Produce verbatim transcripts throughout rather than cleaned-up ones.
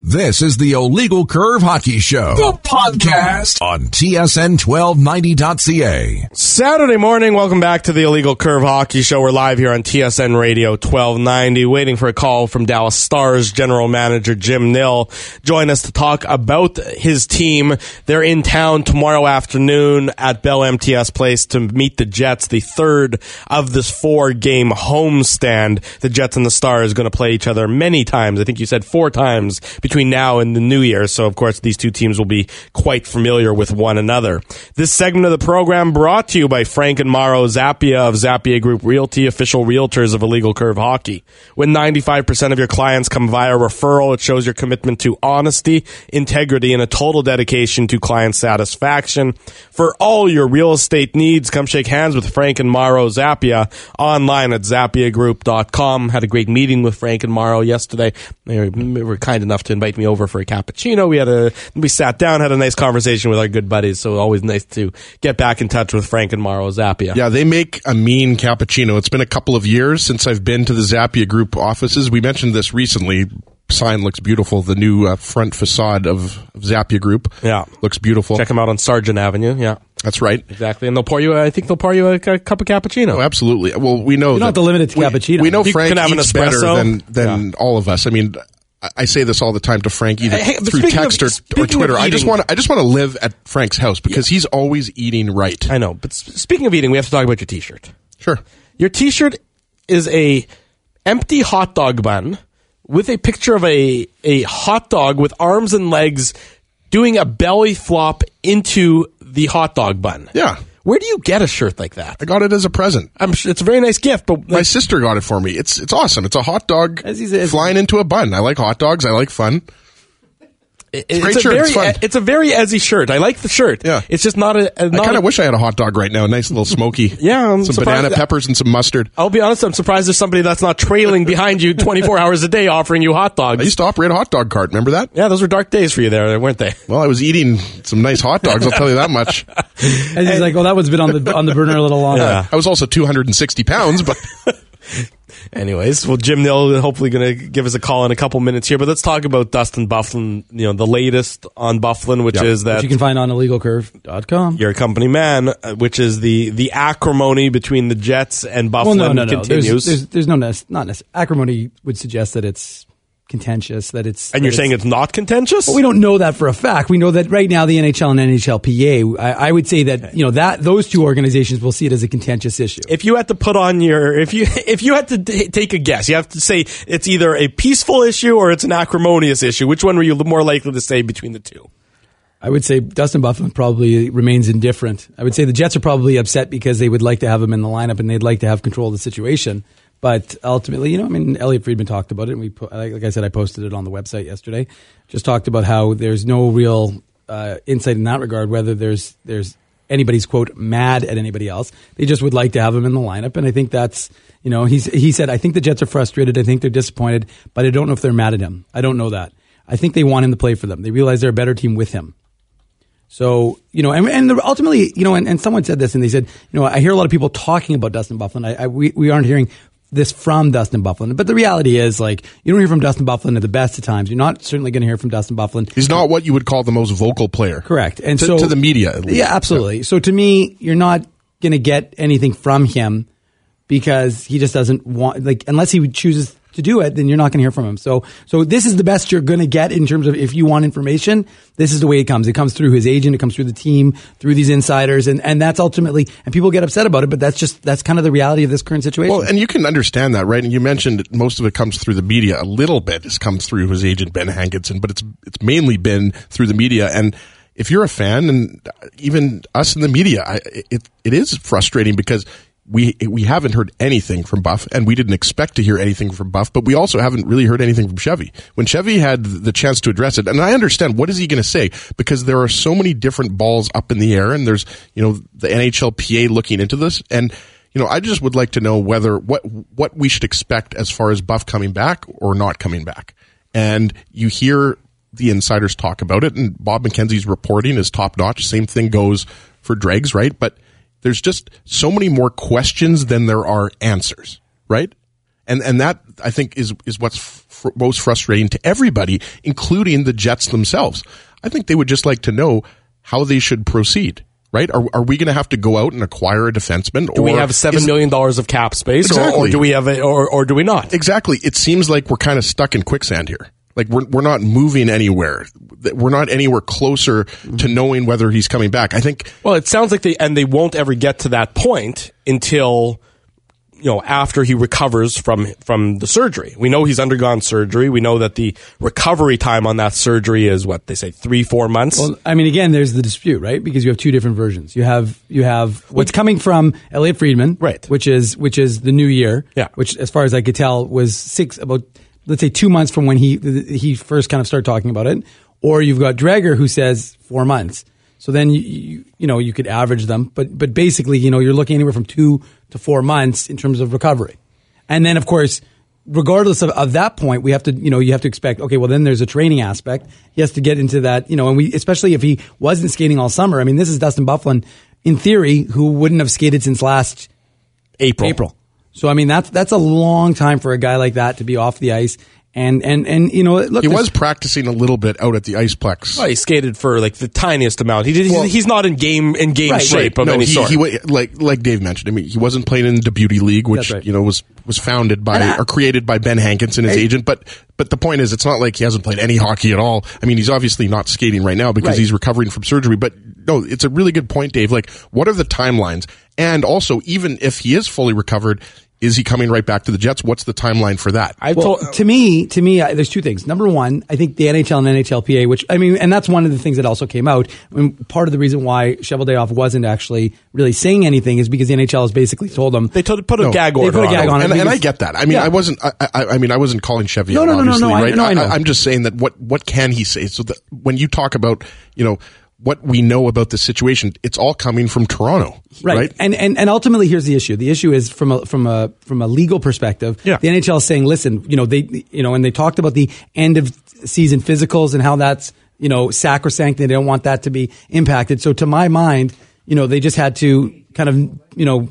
This is the Illegal Curve Hockey Show, the podcast on T S N twelve ninety dot C A. Saturday morning, welcome back to the Illegal Curve Hockey Show. We're live here on T S N Radio twelve ninety, waiting for a call from Dallas Stars general manager Jim Nill. Join us to talk about his team. They're in town tomorrow afternoon at Bell M T S Place to meet the Jets, the third of this four-game homestand. The Jets and the Stars are going to play each other many times. I think you said four times between now and the new year. So, of course, these two teams will be quite familiar with one another. This segment of the program brought to you by Frank and Mauro Zappia of Zappia Group Realty, official realtors of Illegal Curve Hockey. When ninety-five percent of your clients come via referral, it shows your commitment to honesty, integrity, and a total dedication to client satisfaction. For all your real estate needs, come shake hands with Frank and Mauro Zappia online at zappia group dot com. Had a great meeting with Frank and Mauro yesterday. They were, they were kind enough to invite me over for a cappuccino. We had a we sat down, had a nice conversation with our good buddies. So always nice to get back in touch with Frank and Mauro Zappia. Yeah, they make a mean cappuccino. It's been a couple of years since I've been to the Zappia Group offices. We mentioned this recently. Sign looks beautiful. The new uh, front facade of, of Zappia Group. Yeah, looks beautiful. Check them out on Sargent Avenue. Yeah, that's right. Exactly, and they'll pour you. I think they'll pour you a, a cup of cappuccino. Oh, absolutely. Well, we know you don't have to limit it to we, cappuccino. We know you Frank can have eats an better than than yeah. all of us. I mean, I say this all the time to Frank, either hey, through text of, or, or Twitter. I just want I just want to live at Frank's house because yeah. he's always eating right. I know, but speaking of eating, we have to talk about your T-shirt. Sure. Your T-shirt is a empty hot dog bun with a picture of a a hot dog with arms and legs doing a belly flop into the hot dog bun. Yeah. Where do you get a shirt like that? I got it as a present. I'm sure it's a very nice gift, but like, my sister got it for me. It's it's awesome. It's a hot dog as he's, as flying into a bun. I like hot dogs. I like fun. It, it's, it's, a a very, it's, fun. it's a very Ezzy shirt. I like the shirt. Yeah. It's just not a. a not I kind of wish I had a hot dog right now. A nice little smoky. Yeah. I'm some surprised. banana peppers and some mustard. I'll be honest. I'm surprised there's somebody that's not trailing behind you twenty-four hours a day offering you hot dogs. I used to operate a hot dog cart. Remember that? Yeah, those were dark days for you there, weren't they? Well, I was eating some nice hot dogs. I'll tell you that much. And he's like, well, that one's been on the on the burner a little longer. Yeah. I was also two hundred sixty pounds, but. Anyways, well, Jim Nill hopefully going to give us a call in a couple minutes here, but let's talk about Dustin Byfuglien, you know, the latest on Byfuglien, which yep. is that... Which you can find on illegal curve dot com. Your company man, uh, which is the, the acrimony between the Jets and Byfuglien well, no, no, no. continues. There's, there's, there's no, nec- not necessarily. Acrimony would suggest that it's contentious, that it's... And that you're saying it's not contentious? Well, we don't know that for a fact. We know that right now the N H L and N H L P A, I, I would say that, you know, that those two organizations will see it as a contentious issue. If you had to put on your, if you, if you had to d- take a guess, you have to say it's either a peaceful issue or it's an acrimonious issue. Which one were you more likely to say between the two? I would say Dustin Byfuglien probably remains indifferent. I would say the Jets are probably upset because they would like to have him in the lineup and they'd like to have control of the situation. But ultimately, you know, I mean, Elliot Friedman talked about it, and we, po- like I said, I posted it on the website yesterday. Just talked about how there's no real uh, insight in that regard, whether there's there's anybody's quote mad at anybody else. They just would like to have him in the lineup, and I think that's, you know, he's he said, I think the Jets are frustrated, I think they're disappointed, but I don't know if they're mad at him. I don't know that. I think they want him to play for them. They realize they're a better team with him. So, you know, and, and ultimately, you know, and, and someone said this, and they said, you know, I hear a lot of people talking about Dustin Byfuglien. I, I we we aren't hearing this from Dustin Byfuglien. But the reality is, like, you don't hear from Dustin Byfuglien at the best of times. You're not certainly going to hear from Dustin Byfuglien. He's not what you would call the most vocal player. Correct. And to, so to the media, at least. Yeah, absolutely. Yeah. So to me, you're not going to get anything from him because he just doesn't want, like, unless he chooses to do it, then you're not going to hear from him. So, so this is the best you're going to get in terms of if you want information. This is the way it comes. It comes through his agent. It comes through the team, through these insiders, and and that's ultimately. And people get upset about it, but that's just that's kind of the reality of this current situation. Well, and you can understand that, right? And you mentioned most of it comes through the media. A little bit has come through his agent Ben Hankinson, but it's it's mainly been through the media. And if you're a fan, and even us in the media, I, it it is frustrating because. We we haven't heard anything from Buff, and we didn't expect to hear anything from Buff, but we also haven't really heard anything from Chevy. When Chevy had the chance to address it, and I understand, what is he going to say? Because there are so many different balls up in the air, and there's, you know, the N H L P A looking into this, and, you know, I just would like to know whether, what what we should expect as far as Buff coming back or not coming back. And you hear the insiders talk about it, and Bob McKenzie's reporting is top-notch. Same thing goes for Dregs, right? But there's just so many more questions than there are answers, right? And and that, I think, is is what's f- fr- most frustrating to everybody, including the Jets themselves. I think they would just like to know how they should proceed. Right? Are are we going to have to go out and acquire a defenseman? Do or we have seven million dollars of cap space, exactly. or, or do we have a, or or do we not? Exactly. It seems like we're kind of stuck in quicksand here. Like we're we're not moving anywhere. We're not anywhere closer to knowing whether he's coming back. I think. Well, it sounds like they and they won't ever get to that point until, you know, after he recovers from from the surgery. We know he's undergone surgery. We know that the recovery time on that surgery is what they say, three, four months. Well, I mean, again, there's the dispute, right? Because you have two different versions. You have you have what's coming from Elliot Friedman, right? Which is which is the new year, yeah. Which, as far as I could tell, was six about let's say two months from when he he first kind of started talking about it. Or you've got Dreger who says four months. So then you, you you know you could average them, but but basically you know you're looking anywhere from two to four months in terms of recovery, and then of course, regardless of, of that point, we have to you know you have to expect okay, well then there's a training aspect. He has to get into that you know, and we especially if he wasn't skating all summer. I mean, this is Dustin Byfuglien in theory who wouldn't have skated since last April. April. So I mean that's that's a long time for a guy like that to be off the ice. And, and, and, you know, look, he was practicing a little bit out at the Iceplex. Well, he skated for like the tiniest amount. He did, well, he's not in game, in game right, shape right. of no, any he, sort. He, like, like Dave mentioned, I mean, he wasn't playing in the Beauty League, which, right. you know, was, was founded by, I, or created by Ben Hankinson, his I, agent. But, but the point is, it's not like he hasn't played any hockey at all. I mean, he's obviously not skating right now because right. he's recovering from surgery. But no, it's a really good point, Dave. Like, what are the timelines? And also, even if he is fully recovered, is he coming right back to the Jets? What's the timeline for that? I well, told, to me, to me, I, there's two things. Number one, I think the N H L and N H L P A, which I mean, and that's one of the things that also came out. I mean, part of the reason why Cheveldayoff wasn't actually really saying anything is because the N H L has basically told him they told, put a no, gag order. They put a gag on, on and, it, and I get that. I mean, yeah. I wasn't. I, I, I mean, I wasn't calling Chevy no, out, no, no, obviously, no, no, right? I, no, I know. I, I'm just saying that what what can he say? So that when you talk about, you know, what we know about the situation, it's all coming from Toronto, right? right? And, and and ultimately, here's the issue. The issue is from a from a from a legal perspective. Yeah. The N H L is saying, listen, you know, they you know, and they talked about the end of season physicals and how that's you know sacrosanct. They don't want that to be impacted. So to my mind, you know, they just had to kind of you know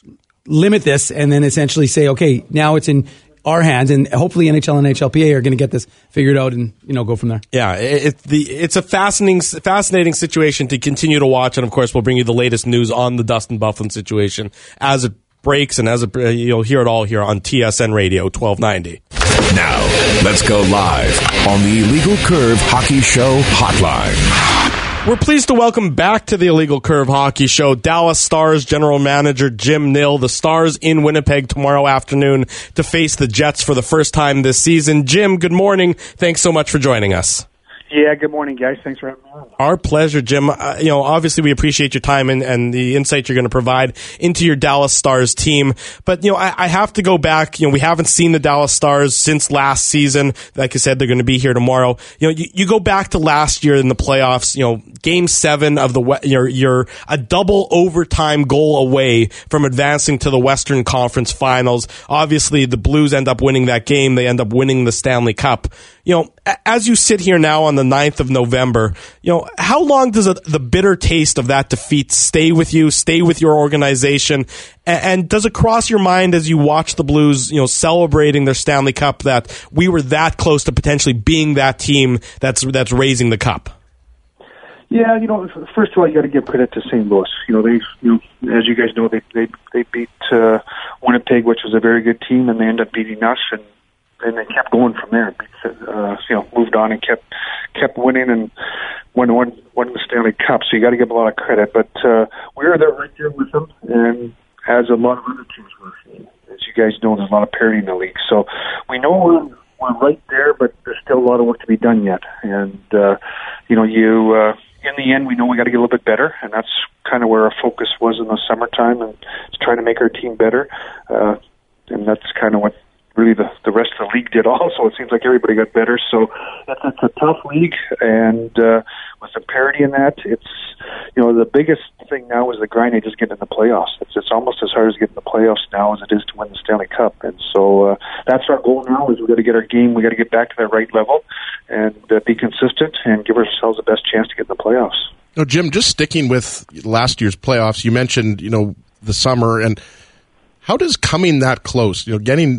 limit this and then essentially say, okay, now it's in our hands, and hopefully N H L and N H L P A are going to get this figured out and you know go from there. Yeah, it, it, the it's a fascinating fascinating situation to continue to watch, and of course we'll bring you the latest news on the Dustin Byfuglien situation as it breaks and as it, you'll hear it all here on T S N Radio twelve ninety. Now let's go live on the Illegal Curve Hockey Show hotline. We're pleased to welcome back to the Illegal Curve Hockey Show Dallas Stars General Manager Jim Nill. The Stars in Winnipeg tomorrow afternoon to face the Jets for the first time this season. Jim, good morning. Thanks so much for joining us. Yeah, good morning, guys. Thanks for having me on. Our pleasure, Jim. Uh, you know, obviously we appreciate your time and, and the insight you're going to provide into your Dallas Stars team. But, you know, I, I have to go back. You know, we haven't seen the Dallas Stars since last season. Like I said, they're going to be here tomorrow. You know, you, you go back to last year in the playoffs, you know, game seven of the, you're, you're a double overtime goal away from advancing to the Western Conference Finals. Obviously, the Blues end up winning that game. They end up winning the Stanley Cup. You know, as you sit here now on the ninth of November, you know, how long does a, the bitter taste of that defeat stay with you, stay with your organization? And, and does it cross your mind as you watch the Blues, you know, celebrating their Stanley Cup that we were that close to potentially being that team that's that's raising the cup? Yeah, you know, first of all, you got to give credit to Saint Louis. You know, they, you know, as you guys know, they they they beat uh, Winnipeg, which was a very good team, and they ended up beating us, and and they kept going from there. Uh, you know, moved on and kept kept winning and won won won the Stanley Cup. So you got to give a lot of credit. But uh, we were there right there with them, and as a lot of other teams were. As you guys know, there's a lot of parity in the league. So we know we're we're right there, but there's still a lot of work to be done yet. And uh, you know, you. Uh, In the end, we know we got to get a little bit better, and that's kind of where our focus was in the summertime, and it's trying to make our team better. Uh, and that's kind of what really the, the rest of the league did also. It seems like everybody got better. So it's, it's a tough league, and uh, with some parity in that, it's, you know, the biggest thing now is the grind of just getting in the playoffs. It's, it's almost as hard as getting in the playoffs now as it is to win the Stanley Cup. And so uh, that's our goal now is we got to get our game, we got to get back to that right level and uh, be consistent and give ourselves the best chance to get in the playoffs. No, Jim, just sticking with last year's playoffs, you mentioned, you know, the summer, and how does coming that close, you know, getting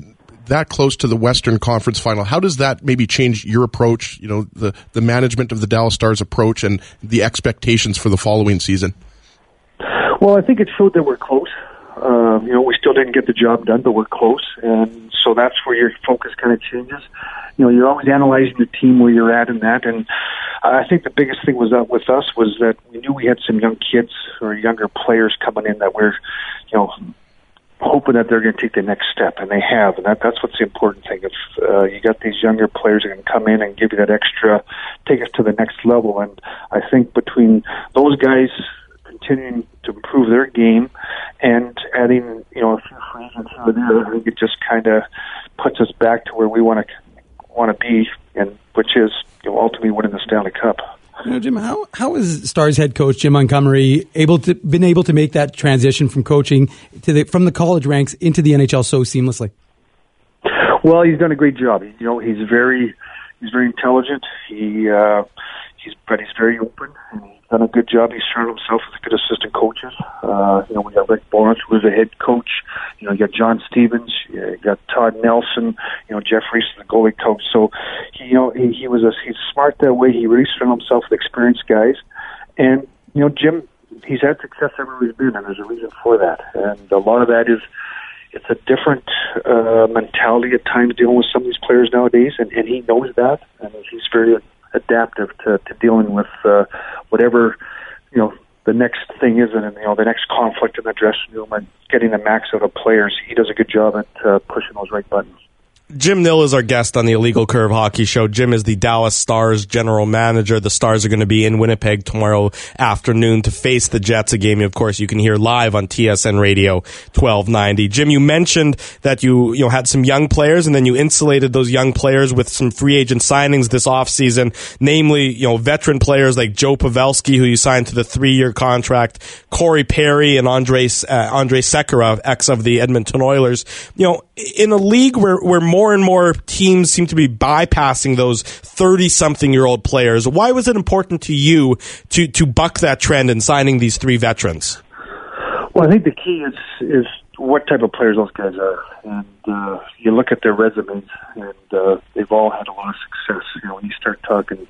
that close to the Western Conference Final, how does that maybe change your approach, you know, the, the management of the Dallas Stars approach and the expectations for the following season? Well, I think it showed that we're close. Uh, you know, we still didn't get the job done, but we're close. And so that's where your focus kind of changes. You know, you're always analyzing the team where you're at in that. And I think the biggest thing was that with us was that we knew we had some young kids or younger players coming in that we're, you know, hoping that they're going to take the next step, and they have. And that, that's what's the important thing. If uh, you got these younger players that can come in and give you that extra, take us to the next level. And I think between those guys continuing to improve their game and adding, you know, a few free agents here and there, I think it just kind of puts us back to where we want to want to be, and which is, you know, ultimately winning the Stanley Cup. You know, Jim, how how is Stars head coach Jim Montgomery able to been able to make that transition from coaching to the from the college ranks into the N H L so seamlessly? Well, he's done a great job. You know, he's very he's very intelligent. He uh, he's but he's very open, and he's done a good job. He's surrounded himself with good assistant coaches. Uh, you know, we got Rick Boris, who was the head coach. You know, you got John Stevens, you got Todd Nelson. You know, Jeff Reese, the goalie coach. So, he, you know, he, he was a, he's smart that way. He really surrounded himself with experienced guys, and you know, Jim, he's had success everywhere he's been, and there's a reason for that. And a lot of that is it's a different uh, mentality at times dealing with some of these players nowadays, and, and he knows that, and he's very adaptive to, to dealing with uh, whatever, you know, the next thing is, and you know, the next conflict in the dressing room and getting the max out of players. He does a good job at uh, pushing those right buttons. Jim Nill is our guest on the Illegal Curve Hockey Show. Jim is the Dallas Stars general manager. The Stars are going to be in Winnipeg tomorrow afternoon to face the Jets, a game, of course, you can hear live on T S N Radio twelve ninety. Jim, you mentioned that you you know had some young players, and then you insulated those young players with some free agent signings this offseason, namely, you know, veteran players like Joe Pavelski, who you signed to the three-year contract, Corey Perry, and Andre uh, Andre Sekera, ex of the Edmonton Oilers. You know, in a league where where more and more teams seem to be bypassing those thirty-something-year-old players, why was it important to you to, to buck that trend in signing these three veterans? Well, I think the key is is what type of players those guys are. And uh, you look at their resumes, and uh, they've all had a lot of success. You know, when you start talking,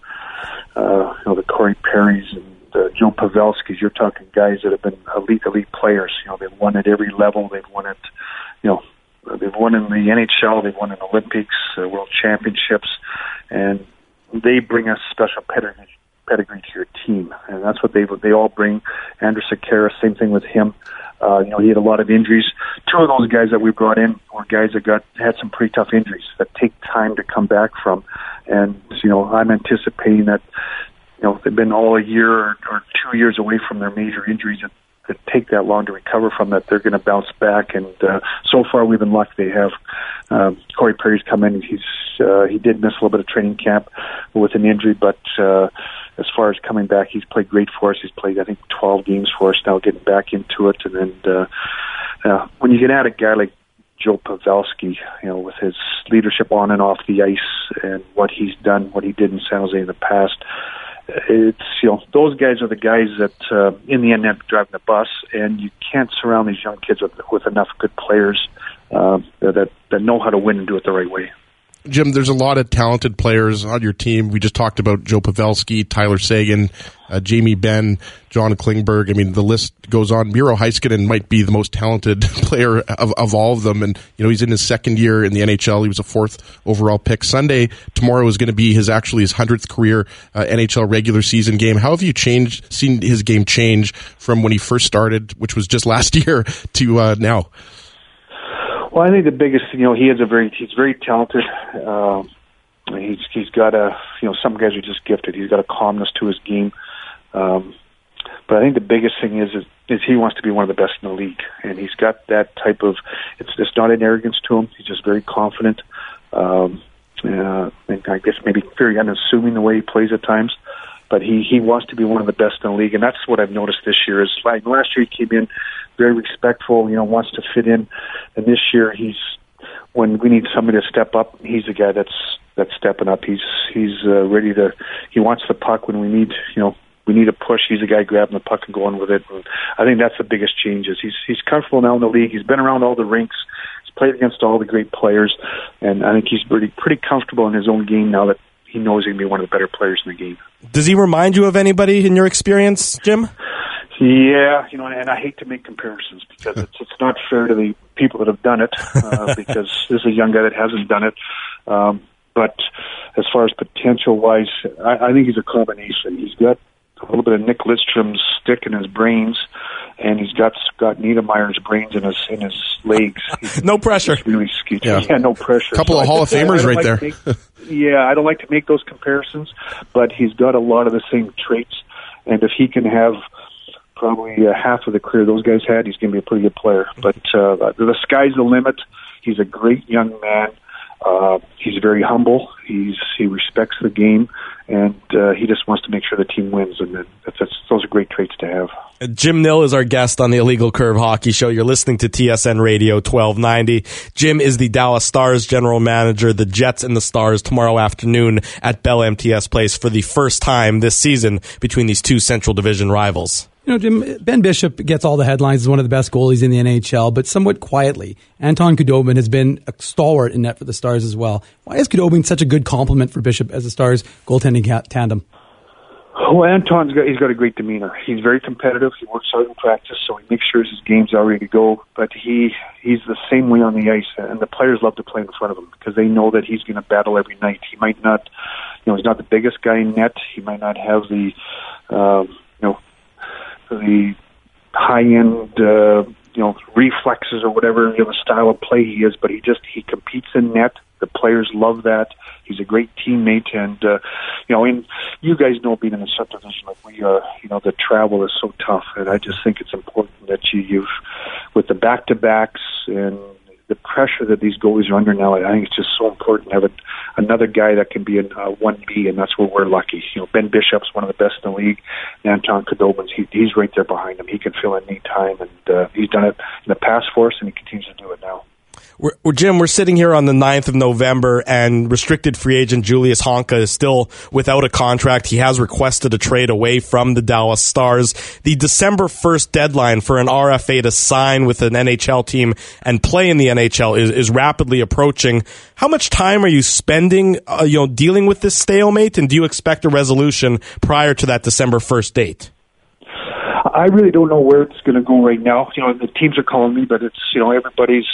uh, you know, the Corey Perrys and uh, Joe Pavelski's, you're talking guys that have been elite, elite players. You know, they've won at every level. They've won at, you know, they've won in the N H L, they've won in Olympics, uh, World Championships, and they bring a special pedigree, pedigree to your team, and that's what they they all bring. Andrew Sekera, same thing with him. Uh, you know, he had a lot of injuries. Two of those guys that we brought in were guys that got had some pretty tough injuries that take time to come back from, and you know, I'm anticipating that, you know, they've been all a year or, or two years away from their major injuries that, that take that long to recover from, that they're going to bounce back. And uh, so far we've been lucky. They have um, Corey Perry's come in. He's uh, he did miss a little bit of training camp with an injury, but uh, as far as coming back, he's played great for us. He's played, I think, twelve games for us now, getting back into it. And then uh, uh, when you can add a guy like Joe Pavelski, you know, with his leadership on and off the ice and what he's done, what he did in San Jose in the past, it's, you know, those guys are the guys that uh, in the end end up driving the bus, and you can't surround these young kids with, with enough good players uh, that that know how to win and do it the right way. Jim, there's a lot of talented players on your team. We just talked about Joe Pavelski, Tyler Seguin, uh, Jamie Benn, John Klingberg. I mean, the list goes on. Miro Heiskanen might be the most talented player of, of all of them. And, you know, he's in his second year in the N H L. He was a fourth overall pick. Sunday, tomorrow, is going to be his actually his hundredth career uh, N H L regular season game. How have you changed, seen his game change from when he first started, which was just last year, to uh, now? Well, I think the biggest, you know, he is a very, he's very talented. Um, he's he's got a, you know, some guys are just gifted. He's got a calmness to his game. Um, but I think the biggest thing is, is is he wants to be one of the best in the league, and he's got that type of. It's just not an arrogance to him. He's just very confident. Um, uh, and I guess maybe very unassuming the way he plays at times. But he, he wants to be one of the best in the league, and that's what I've noticed this year. Is like last year he came in very respectful, you know, wants to fit in, and this year he's when we need somebody to step up, he's the guy that's that's stepping up. He's he's uh, ready to. He wants the puck when we need, you know, we need a push. He's the guy grabbing the puck and going with it. And I think that's the biggest change. Is he's he's comfortable now in the league. He's been around all the rinks. He's played against all the great players, and I think he's pretty pretty comfortable in his own game now that he knows he's going to be one of the better players in the game. Does he remind you of anybody in your experience, Jim? Yeah, you know, and I hate to make comparisons because it's it's not fair to the people that have done it, uh, because this is a young guy that hasn't done it. Um, but as far as potential-wise, I, I think he's a combination. He's got a little bit of Nick Lidstrom's stick in his brains, and he's got Scott Niedermayer's brains in his in his legs. He's, no pressure. He's really skeety. Yeah. yeah, no pressure. A couple so of Hall of Famers right like there. Make, yeah, I don't like to make those comparisons, but he's got a lot of the same traits, and if he can have probably uh, half of the career those guys had, he's going to be a pretty good player. But uh, the sky's the limit. He's a great young man. Uh, he's very humble. He's he respects the game, and uh, he just wants to make sure the team wins. And that's, that's, those are great traits to have. Jim Nill is our guest on the Illegal Curve Hockey Show. You're listening to T S N Radio twelve ninety. Jim is the Dallas Stars general manager. The Jets and the Stars tomorrow afternoon at Bell M T S Place for the first time this season between these two Central Division rivals. You know, Jim, Ben Bishop gets all the headlines as one of the best goalies in the N H L, but somewhat quietly, Anton Khudobin has been a stalwart in net for the Stars as well. Why is Khudobin such a good complement for Bishop as the Stars' goaltending ca- tandem? Well, Anton's got, he's got a great demeanor. He's very competitive. He works hard in practice, so he makes sure his game's are ready to go. But he he's the same way on the ice, and the players love to play in front of him because they know that he's going to battle every night. He might not, you know, he's not the biggest guy in net. He might not have the, um, you know, the high-end, uh, you know, reflexes or whatever, you know, the style of play he is, but he just, he competes in net. The players love that. He's a great teammate, and, uh, you know, and you guys know being in the subdivision like we are, you know, the travel is so tough, and I just think it's important that you, you've, with the back-to-backs and the pressure that these goalies are under now, I think it's just so important to have a, another guy that can be in uh, one B, and that's where we're lucky. You know, Ben Bishop's one of the best in the league. Anton Khudobin, he, he's right there behind him. He can fill in any time, and uh, he's done it in the past for us, and he continues to do it now. We're, we're, Jim, we're sitting here on the ninth of November, and restricted free agent Julius Honka is still without a contract. He has requested a trade away from the Dallas Stars. The December first deadline for an R F A to sign with an N H L team and play in the N H L is, is rapidly approaching. How much time are you spending uh, you know, dealing with this stalemate, and do you expect a resolution prior to that December first date? I really don't know where it's going to go right now. You know, the teams are calling me, but it's, you know, everybody's,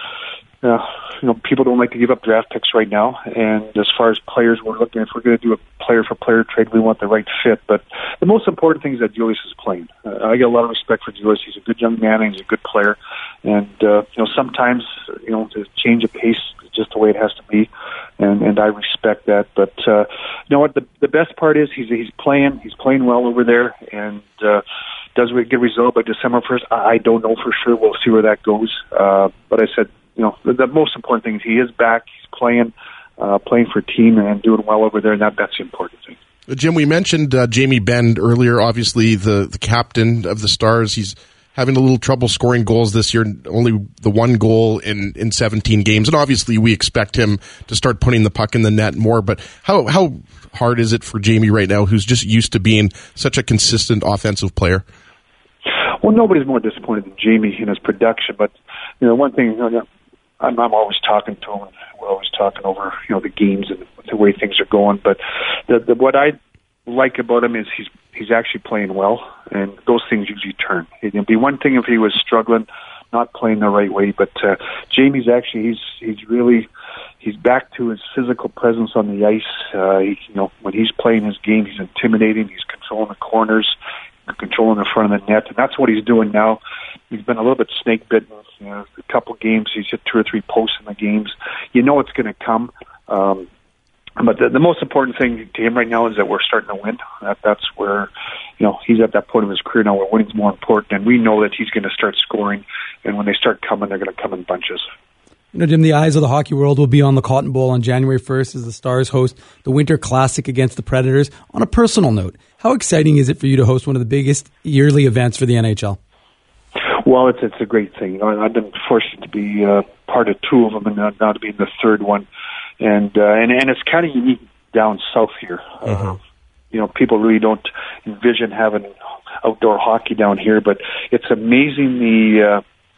Uh, you know, people don't like to give up draft picks right now. And as far as players, we're looking, if we're going to do a player-for-player trade, we want the right fit. But the most important thing is that Julius is playing. Uh, I get a lot of respect for Julius. He's a good young man, and he's a good player. And, uh, you know, sometimes, you know, to change a pace is just the way it has to be. And, and I respect that. But, uh, you know what, the, the best part is he's, he's playing. He's playing well over there. And, uh, does we get a result by December first? I don't know for sure. We'll see where that goes. Uh, but I said, you know, the, the most important thing is he is back. He's playing, uh, playing for a team and doing well over there, and that, that's the important thing. Jim, we mentioned uh, Jamie Benn earlier, obviously the, the captain of the Stars. He's having a little trouble scoring goals this year, only the one goal in, in seventeen games. And obviously we expect him to start putting the puck in the net more. But how, how hard is it for Jamie right now, who's just used to being such a consistent offensive player? Well, nobody's more disappointed than Jamie in his production. But, you know, one thing, you know, I'm, I'm always talking to him, and we're always talking over, you know, the games and the way things are going. But the, the, what I like about him is he's he's actually playing well, and those things usually turn. It'd be one thing if he was struggling, not playing the right way. But uh, Jamie's actually he's he's really he's back to his physical presence on the ice. Uh, he, you know, when he's playing his game, he's intimidating. He's controlling the corners, controlling the front of the net, and that's what he's doing now. He's been a little bit snake bitten. You know, a couple of games, he's hit two or three posts in the games. You know it's going to come. Um, but the, the most important thing to him right now is that we're starting to win. That, that's where, you know, he's at that point of his career now where winning's more important, and we know that he's going to start scoring. And when they start coming, they're going to come in bunches. You know, Jim, the eyes of the hockey world will be on the Cotton Bowl on January first as the Stars host the Winter Classic against the Predators. On a personal note, how exciting is it for you to host one of the biggest yearly events for the N H L? Well, it's it's a great thing. You know, I've been fortunate to be uh, part of two of them, and now, now to be in the third one, and uh, and and it's kind of unique down south here. Mm-hmm. Uh, you know, people really don't envision having outdoor hockey down here, but it's amazing the uh,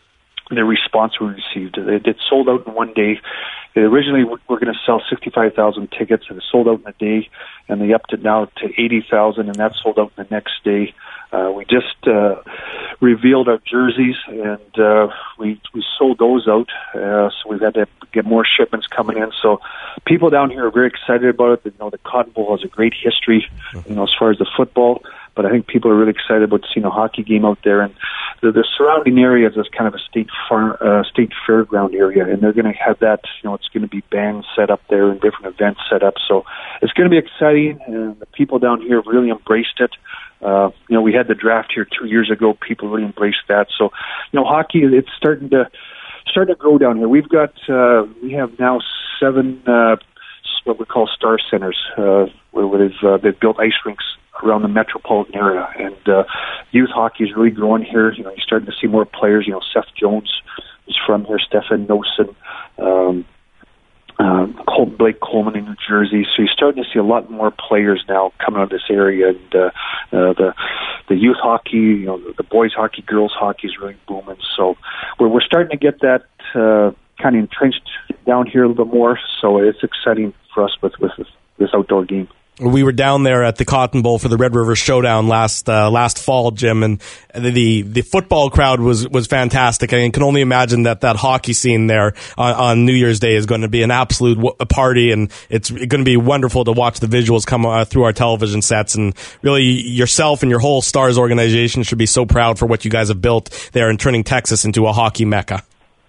the response we received. It, it sold out in one day. It originally, we were going to sell sixty-five thousand tickets, and it sold out in a day, and they upped it now to eighty thousand, and that sold out in the next day. Uh, we just uh, revealed our jerseys, and uh, we we sold those out. Uh, so we've had to get more shipments coming in. So people down here are very excited about it. They know the Cotton Bowl has a great history, you know, as far as the football. But I think people are really excited about seeing a hockey game out there, and the, the surrounding area is kind of a state farm, uh, state fairground area, and they're going to have that. You know, it's going to be bands set up there and different events set up. So it's going to be exciting, and the people down here have really embraced it. Uh, you know, we had the draft here two years ago. People really embraced that. So, you know, hockey, it's starting to starting to grow down here. We've got uh, we have now seven uh, what we call star centers uh, where, where they've uh, they've built ice rinks around the metropolitan area, and uh, youth hockey is really growing here. You know, you're starting to see more players. You know, Seth Jones is from here, Stefan Nosen, um, uh, Col- Blake Coleman in New Jersey. So you're starting to see a lot more players now coming out of this area, and uh, uh, the the youth hockey, you know, the, the boys hockey, girls hockey is really booming. So we're we're starting to get that uh, kind of entrenched down here a little bit more. So it's exciting for us with with this, this outdoor game. We were down there at the Cotton Bowl for the Red River Showdown last uh, last fall, Jim, and the the football crowd was was fantastic. I can only imagine that that hockey scene there on, on New Year's Day is going to be an absolute w- party, and it's going to be wonderful to watch the visuals come uh, through our television sets. And really, yourself and your whole Stars organization should be so proud for what you guys have built there and turning Texas into a hockey mecca.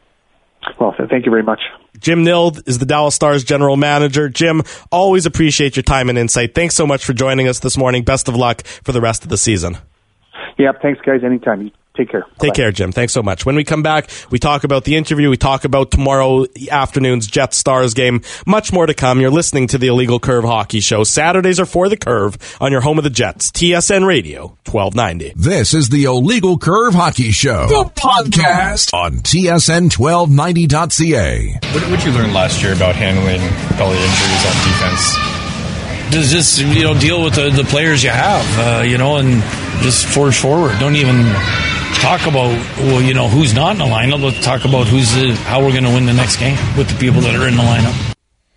Well, thank you very much. Jim Nill is the Dallas Stars general manager. Jim, always appreciate your time and insight. Thanks so much for joining us this morning. Best of luck for the rest of the season. Yeah, thanks, guys. Anytime. Take care. Take Bye. care, Jim. Thanks so much. When we come back, we talk about the interview. We talk about tomorrow afternoon's Jets Stars game. Much more to come. You're listening to the Illegal Curve Hockey Show. Saturdays are for the Curve on your home of the Jets. T S N Radio, twelve ninety. This is the Illegal Curve Hockey Show, the podcast on T S N twelve ninety dot C A. What did you learn last year about handling belly injuries on defense? Just, just you know, deal with the, the players you have, uh, you know, and just forge forward. Don't even talk about, well, you know, who's not in the lineup. Let's talk about who's the, how we're going to win the next game with the people that are in the lineup.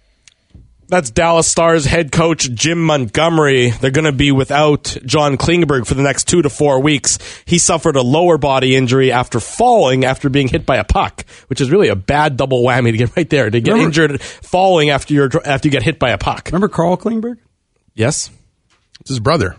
That's Dallas Stars head coach Jim Montgomery. They're going to be without John Klingberg for the next two to four weeks. He suffered a lower body injury after falling after being hit by a puck, which is really a bad double whammy to get right there, to get Remember, injured falling after you're after you get hit by a puck. Remember Carl Klingberg? Yes. It's his brother.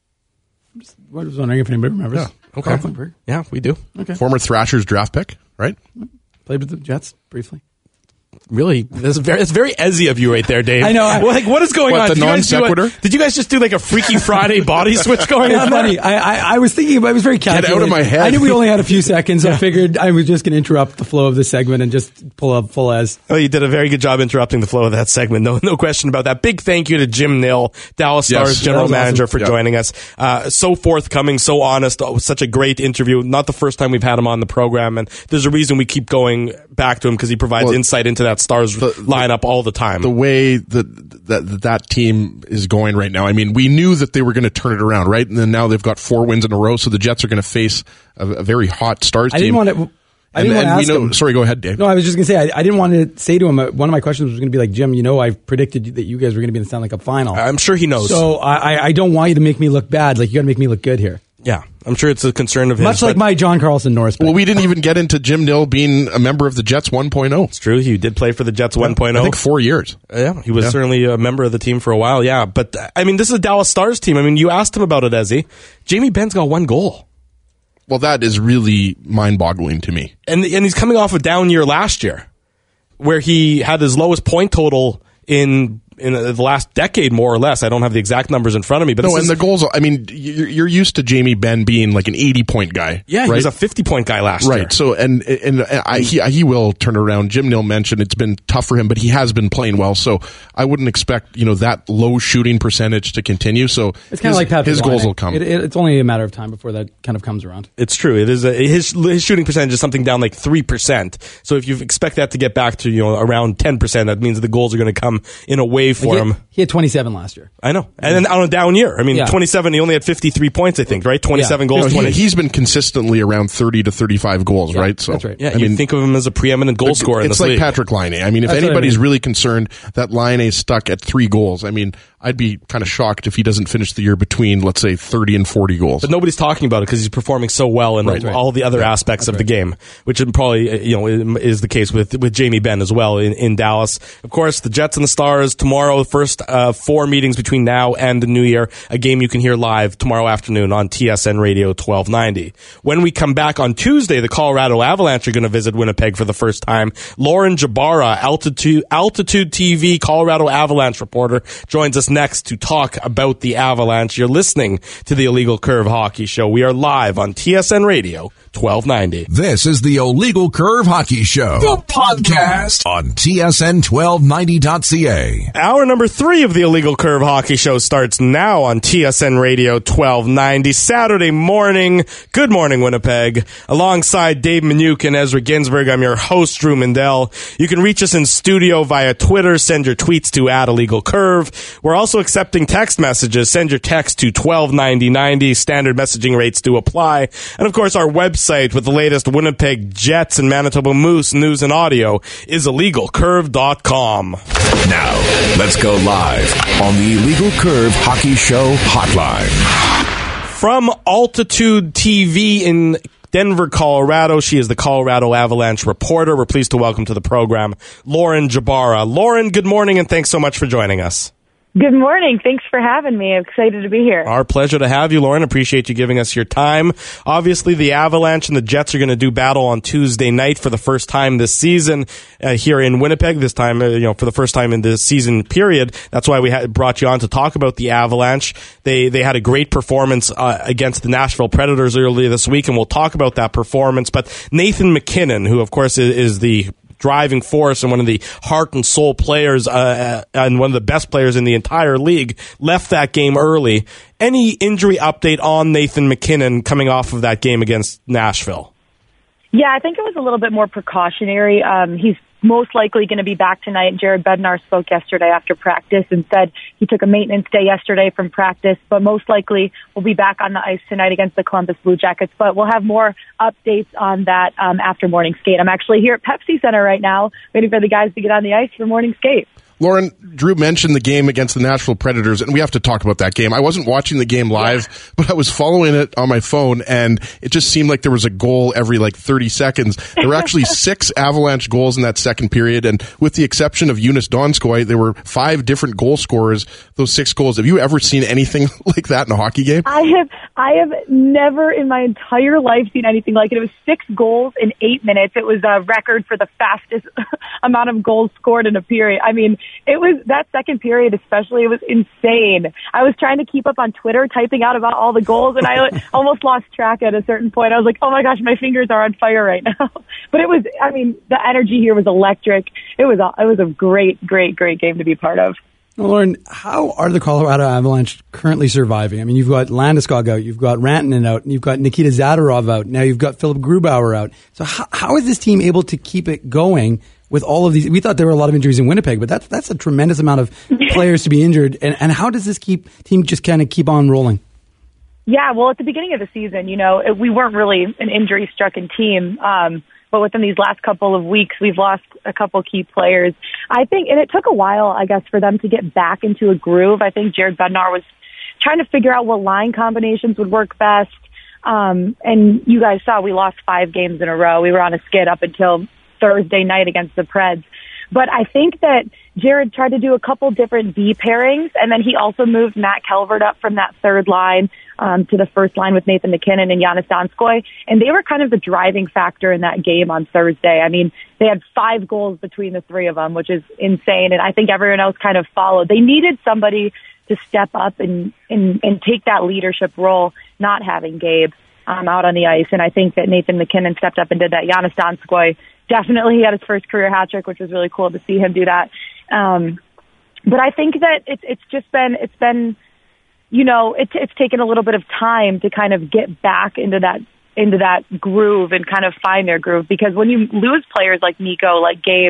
I was wondering if anybody remembers. Yeah. Okay. Carl Klingberg. Yeah, we do. Okay. Former Thrashers draft pick, right? Played with the Jets briefly. Really, that's very, that's very Ezzy of you right there, Dave. I know. I, well, like, what is going what, on? The did, you guys do non-sequitur? a, did you guys just do like a Freaky Friday body switch going it's on? funny. I, I, I was thinking about it. It was very calculated. Get out of my head. I knew we only had a few seconds. I figured I was just going to interrupt the flow of the segment and just pull up full as. Oh, you did a very good job interrupting the flow of that segment. No, no question about that. Big thank you to Jim Nill, Dallas Stars Yes. general manager, awesome. for Yeah. joining us. Uh, so forthcoming, so honest. Oh, such a great interview. Not the first time we've had him on the program, and there's a reason we keep going back to him because he provides Well, insight into that Stars the- lineup all the time. The way that that that team is going right now, I mean, we knew that they were going to turn it around, right? And then now they've got four wins in a row, so the Jets are going to face a, a very hot Stars I team. didn't want to. I and, didn't want and to we ask know. him. Sorry, go ahead, Dave. No, I was just going to say I, I didn't want to say to him. Uh, one of my questions was going to be like, Jim, you know, I predicted that you guys were going to be in the Stanley Cup final. I'm sure he knows. So I, I- I don't want you to make me look bad. Like you got to make me look good here. yeah, I'm sure it's a concern of his. Much like but my John Carlson Norris. Well, we didn't even get into Jim Nill being a member of the Jets one point oh. It's true. He did play for the Jets one point oh. I think four years. Yeah, he was Yeah. certainly a member of the team for a while, yeah. But, I mean, this is a Dallas Stars team. I mean, you asked him about it, Ezzy. Jamie Benn's got one goal. Well, that is really mind-boggling to me. And and he's coming off a down year last year where he had his lowest point total in in the last decade, more or less. I don't have the exact numbers in front of me. But No, this and is, the goals, I mean, you're, you're used to Jamie Benn being like an eighty-point guy. yeah, he right? was a fifty-point guy last year. Right. So, and and I, he he will turn around. Jim Nill mentioned it's been tough for him, but he has been playing well. So I wouldn't expect you know that low shooting percentage to continue. So It's kind his, of like Patrick his goals Laine. will come. It, it, it's only a matter of time before that kind of comes around. It's true. It is a, his his shooting percentage is something down like three percent. So if you expect that to get back to you know around ten percent, that means the goals are going to come in a way wave for Like him. he, he had twenty-seven last year. I know. And then on a down year. I mean, Yeah. twenty-seven, he only had fifty-three points, I think, right? twenty-seven Yeah. goals, You know, twenty. he, he's been consistently around thirty to thirty-five goals, right? So that's right. yeah, I you mean, think of him as a preeminent goal scorer in it's this like league. Patrick Laine. I mean, if That's what I anybody's mean. really concerned that Laine is stuck at three goals, I mean, I'd be kind of shocked if he doesn't finish the year between, let's say, thirty and forty goals. But nobody's talking about it because he's performing so well in Right. all the other aspects of the game, which is probably uh, you know is the case with with Jamie Benn as well in, in Dallas. Of course, the Jets and the Stars tomorrow. The first uh, four meetings between now and the New Year. A game you can hear live tomorrow afternoon on T S N Radio twelve ninety. When we come back on Tuesday, the Colorado Avalanche are going to visit Winnipeg for the first time. Lauren Jabara, Altitude Altitude T V Colorado Avalanche reporter, joins us next to talk about the Avalanche. You're listening to the Illegal Curve Hockey Show. We are live on T S N Radio twelve ninety. This is the Illegal Curve Hockey Show, the podcast on T S N twelve ninety dot C A. Hour number three of the Illegal Curve Hockey Show starts now on T S N Radio twelve ninety, Saturday morning. Good morning, Winnipeg. Alongside Dave Minuk and Ezra Ginsburg, I'm your host, Drew Mindell. You can reach us in studio via Twitter. Send your tweets to at Illegal Curve. We're also accepting text messages. Send your text to twelve ninety ninety. Standard messaging rates do apply. And of course, our website with the latest Winnipeg Jets and Manitoba Moose news and audio is illegal curve dot com. Now, let's go live on the Illegal Curve Hockey Show hotline. From Altitude T V in Denver, Colorado, she is the Colorado Avalanche reporter. We're pleased to welcome to the program Lauren Jabara. Lauren, good morning, and thanks so much for joining us. Good morning. Thanks for having me. I'm excited to be here. Our pleasure to have you, Lauren. Appreciate you giving us your time. Obviously, the Avalanche and the Jets are going to do battle on Tuesday night for the first time this season uh, here in Winnipeg. This time, uh, you know, for the first time in the season period. That's why we had brought you on to talk about the Avalanche. They they had a great performance uh, against the Nashville Predators earlier this week, and we'll talk about that performance. But Nathan MacKinnon, who of course is, is the driving force and one of the heart and soul players uh, and one of the best players in the entire league, left that game early. Any injury update on Nathan MacKinnon coming off of that game against Nashville? Yeah, I think it was a little bit more precautionary. Um, he's most likely going to be back tonight. Jared Bednar spoke yesterday after practice and said he took a maintenance day yesterday from practice, but most likely will be back on the ice tonight against the Columbus Blue Jackets. But we'll have more updates on that um, after morning skate. I'm actually here at Pepsi Center right now, waiting for the guys to get on the ice for morning skate. Lauren, Drew mentioned the game against the Nashville Predators, and we have to talk about that game. I wasn't watching the game live, yeah. but I was following it on my phone, and it just seemed like there was a goal every like thirty seconds. There were actually six Avalanche goals in that second period, and with the exception of Joonas Donskoi, there were five different goal scorers, those six goals. Have you ever seen anything like that in a hockey game? I have I have never in my entire life seen anything like it. It was six goals in eight minutes. It was a record for the fastest amount of goals scored in a period. I mean, it was that second period especially, it was insane. I was trying to keep up on Twitter, typing out about all the goals, and I almost lost track at a certain point. I was like, oh my gosh, my fingers are on fire right now. But it was, I mean, the energy here was electric. It was a, it was a great, great, great game to be part of. Lauren, how are the Colorado Avalanche currently surviving? I mean, you've got Landeskog out, you've got Rantanen out, and you've got Nikita Zadorov out. Now you've got Philip Grubauer out. So how, how is this team able to keep it going with all of these? We thought there were a lot of injuries in Winnipeg, but that's that's a tremendous amount of players to be injured. And, and how does this keep team just kind of keep on rolling? Yeah, well, at the beginning of the season, you know, we weren't really an injury-stricken team. Um, but within these last couple of weeks, we've lost a couple key players. I think, and it took a while, I guess, for them to get back into a groove. I think Jared Bednar was trying to figure out what line combinations would work best. Um, and you guys saw we lost five games in a row. We were on a skid up until Thursday night against the Preds. But I think that Jared tried to do a couple different D pairings, and then he also moved Matt Calvert up from that third line um, to the first line with Nathan MacKinnon and Joonas Donskoi, and they were kind of the driving factor in that game on Thursday. I mean, they had five goals between the three of them, which is insane, and I think everyone else kind of followed. They needed somebody to step up and, and, and take that leadership role, not having Gabe um, out on the ice, and I think that Nathan MacKinnon stepped up and did that. Joonas Donskoi, definitely he had his first career hat trick, which was really cool to see him do that. Um, but I think that it's it's just been it's been, you know, it's it's taken a little bit of time to kind of get back into that into that groove and kind of find their groove, because when you lose players like Nico, like Gabe,